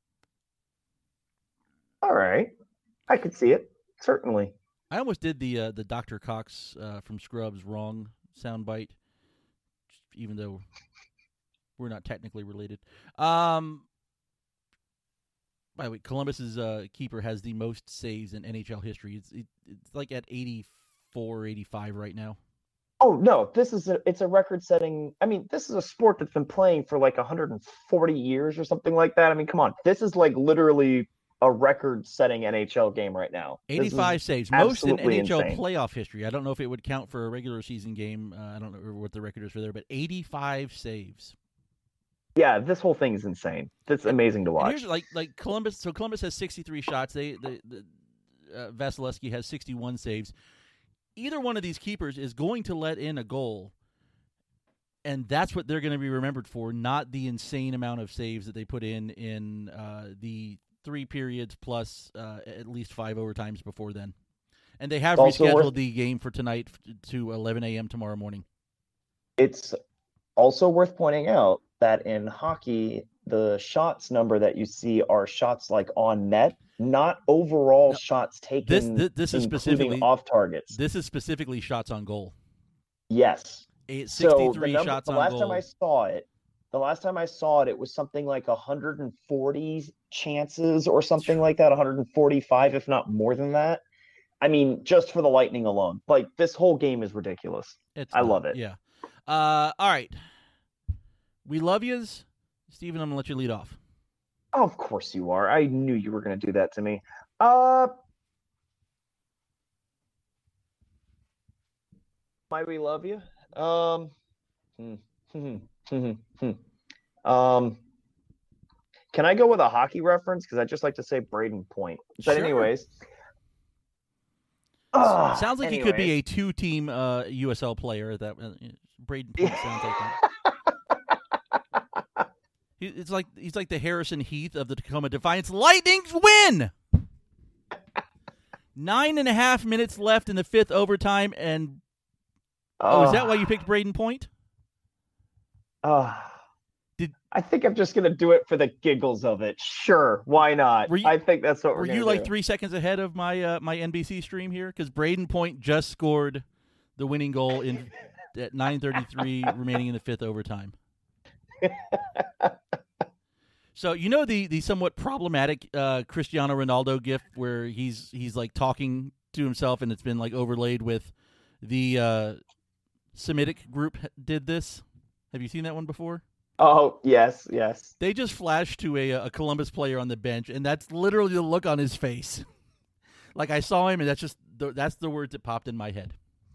All right. I could see it. Certainly. I almost did the uh, the Doctor Cox uh, from Scrubs wrong soundbite, even though we're not technically related. Um, by the way, Columbus's uh, keeper has the most saves in N H L history. It's it, it's like at eighty-four, eighty-five right now. Oh no, this is a it's a record-setting. I mean, this is a sport that's been playing for like one hundred forty years or something like that. I mean, come on, this is like literally a record-setting N H L game right now. eighty-five saves, most in N H L insane. playoff history. I don't know if it would count for a regular season game. Uh, I don't know what the record is for there, but eighty-five saves. Yeah, this whole thing is insane. It's amazing to And watch. here's like like Columbus. So Columbus has sixty-three shots. They the, the uh, Vasilevsky has sixty-one saves. Either one of these keepers is going to let in a goal, and that's what they're going to be remembered for, not the insane amount of saves that they put in in uh, the three periods plus uh, at least five overtimes before then. And they have It's also rescheduled worth- the game for tonight to eleven a.m. tomorrow morning. It's also worth pointing out that in hockey, the shots number that you see are shots like on net, not overall No, shots taken. This this, this is including specifically off targets. This is specifically shots on goal. Yes. Eight, So the, sixty-three number, shots the on last goal. time I saw it, the last time I saw it, it was something like one hundred forty chances or something like that, one hundred forty-five, if not more than that. I mean, just for the Lightning alone. Like, this whole game is ridiculous. It's I not- love it. Yeah. Uh, all right. We love yous. Steven, I'm going to let you lead off. Oh, of course you are. I knew you were going to do that to me. Uh, why we love you? Um, hmm, hmm, hmm, hmm, hmm. um, can I go with a hockey reference? Because I just like to say Braden Point. But Sure. anyways, Ah, Sounds like he could be anyways. a two-team uh, U S L player. That uh, Braden Point sounds like that. He, it's like he's like the Harrison Heath of the Tacoma Defiance. Lightning's win. Nine and a half minutes left in the fifth overtime, and oh, is that why you picked Braden Point? Uh, Did- I think I'm just gonna do it for the giggles of it. Sure, why not? Were you- I think that's what we're Were gonna you like do. three seconds ahead of my uh, my N B C stream here? Because Braden Point just scored the winning goal in at nine thirty-three remaining in the fifth overtime. So you know the the somewhat problematic uh, Cristiano Ronaldo gif where he's he's like talking to himself and it's been like overlaid with the uh, Semitic group did this. Have you seen that one before? Oh yes, yes. They just flashed to a a Columbus player on the bench, and that's literally the look on his face. Like I saw him, and that's just the, that's the words that popped in my head.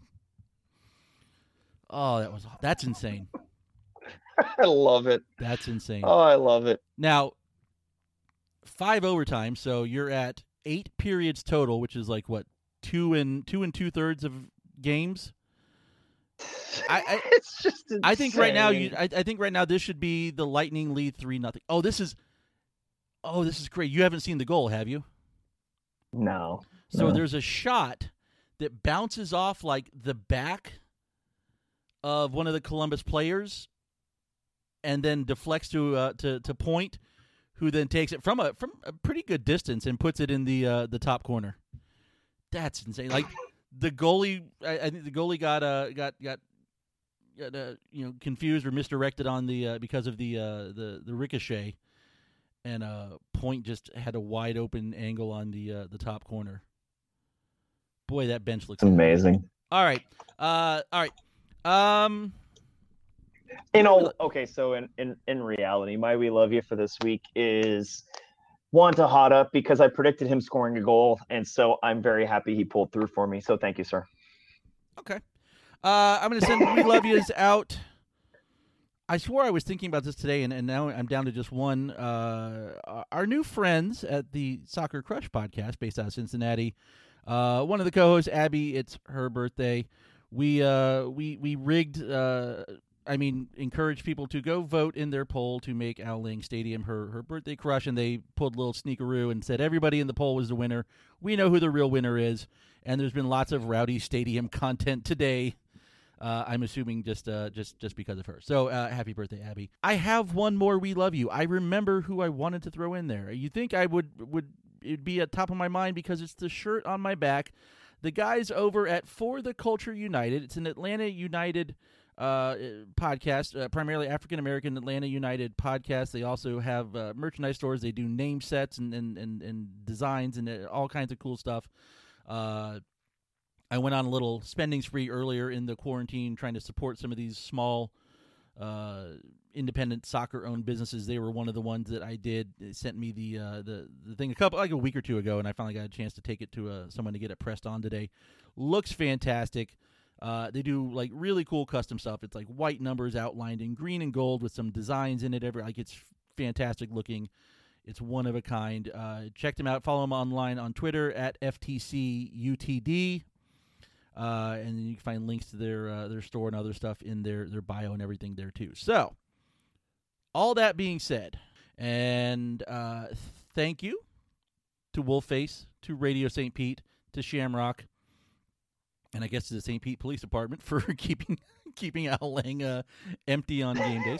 Oh, that was that's insane. I love it. That's insane. Oh, I love it. Now, five overtime, so you're at eight periods total, which is like what two and two and two thirds of games. I, I it's just insane. I think right now you I, I think right now this should be the Lightning lead three nothing. Oh, this is oh this is great. You haven't seen the goal, have you? No. So no. there's a shot that bounces off like the back of one of the Columbus players, and then deflects to uh, to to Point, who then takes it from a from a pretty good distance and puts it in the uh, the top corner. That's insane. Like the goalie, I, I think the goalie got uh got got. got uh, you know, confused or misdirected on the uh, because of the uh, the the ricochet, and uh, Point just had a wide open angle on the uh, the top corner. Boy, that bench looks It's amazing. All right, uh, all right. Um, In all, okay, so in, in, in reality, my we love you for this week is Juan Tejada because I predicted him scoring a goal, and so I'm very happy he pulled through for me. So thank you, sir. okay. Uh, I'm going to send We Love Yous out. I swore I was thinking about this today, and, and now I'm down to just one. Uh, our new friends at the Soccer Crush podcast based out of Cincinnati. Uh, one of the co-hosts, Abby, it's her birthday. We uh, we we rigged. Uh, I mean, encouraged people to go vote in their poll to make Al Ling Stadium her her birthday crush, and they pulled a little sneakeroo and said everybody in the poll was the winner. We know who the real winner is, and there's been lots of Rowdy Stadium content today. Uh, I'm assuming just uh, just just because of her. So uh, happy birthday, Abby. I have one more We Love You. I remember who I wanted to throw in there. You think I would would it'd be at top of my mind because it's the shirt on my back. The guys over at For the Culture United. It's an Atlanta United uh, podcast, uh, primarily African-American Atlanta United podcast. They also have uh, merchandise stores. They do name sets and, and, and, and designs and uh, all kinds of cool stuff. Uh, I went on a little spending spree earlier in the quarantine trying to support some of these small uh, independent soccer-owned businesses. They were one of the ones that I did. They sent me the uh, the the thing a couple like a week or two ago, and I finally got a chance to take it to uh, someone to get it pressed on today. Looks fantastic. Uh, they do like really cool custom stuff. It's like white numbers outlined in green and gold with some designs in it. Every like it's fantastic looking. It's one of a kind. Uh, check them out. Follow them online on Twitter at F T C U T D. Uh, and then you can find links to their uh, their store and other stuff in their, their bio and everything there too. So, all that being said, and uh, thank you to Wolfface, to Radio Saint Pete, to Shamrock, and I guess to the Saint Pete Police Department for keeping keeping Al Lang uh, empty on game days.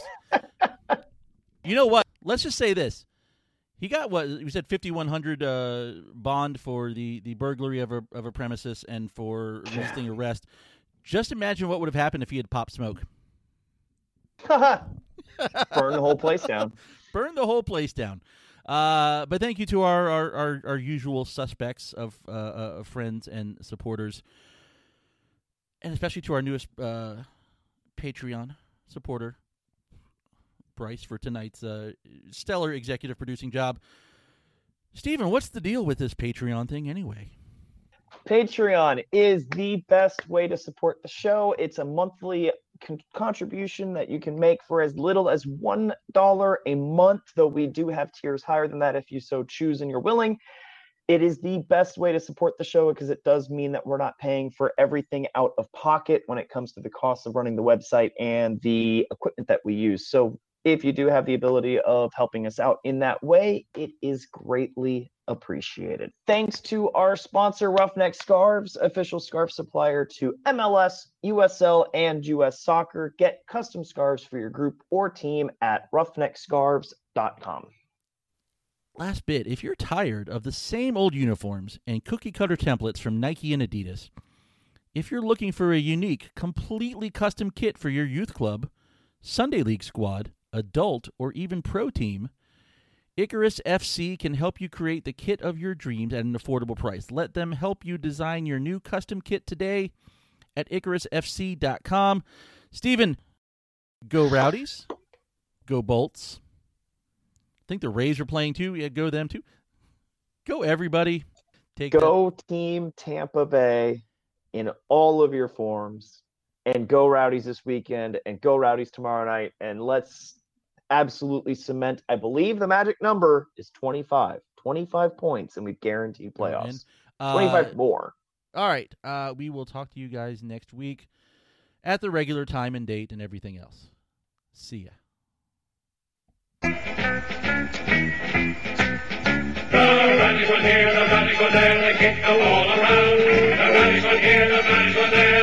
You know what? Let's just say this. He got what we said, fifty-one hundred uh, bond for the, the burglary of a of a premises and for resisting arrest. Just imagine what would have happened if he had popped smoke. Burn the whole place down. Burn the whole place down. Uh, but thank you to our our, our, our usual suspects of uh, uh, friends and supporters, and especially to our newest uh, Patreon supporter, Bryce, for tonight's uh, stellar executive producing job. Steven, what's the deal with this Patreon thing anyway? Patreon is the best way to support the show. It's a monthly con- contribution that you can make for as little as one dollar a month, though we do have tiers higher than that if you so choose and you're willing. It is the best way to support the show because it does mean that we're not paying for everything out of pocket when it comes to the cost of running the website and the equipment that we use. So if you do have the ability of helping us out in that way, it is greatly appreciated. Thanks to our sponsor, Roughneck Scarves, official scarf supplier to M L S, U S L, and U S Soccer. Get custom scarves for your group or team at roughneck scarves dot com. Last bit, if you're tired of the same old uniforms and cookie-cutter templates from Nike and Adidas, if you're looking for a unique, completely custom kit for your youth club, Sunday League squad, adult, or even pro team, Icarus F C can help you create the kit of your dreams at an affordable price. Let them help you design your new custom kit today at icarus f c dot com. Steven, go Rowdies. Go Bolts. I think the Rays are playing too. Yeah, go them too. Go everybody. Take go that. Team Tampa Bay in all of your forms. And go Rowdies this weekend, and go Rowdies tomorrow night, and let's absolutely cement. I believe the magic number is twenty-five. twenty-five points, and we guarantee playoffs. Uh, twenty-five more. All right. Uh, we will talk to you guys next week at the regular time and date and everything else. See ya. The Rowdies were here, the Rowdies were there, they kicked the wall around. The Rowdies were here, the Rowdies were there.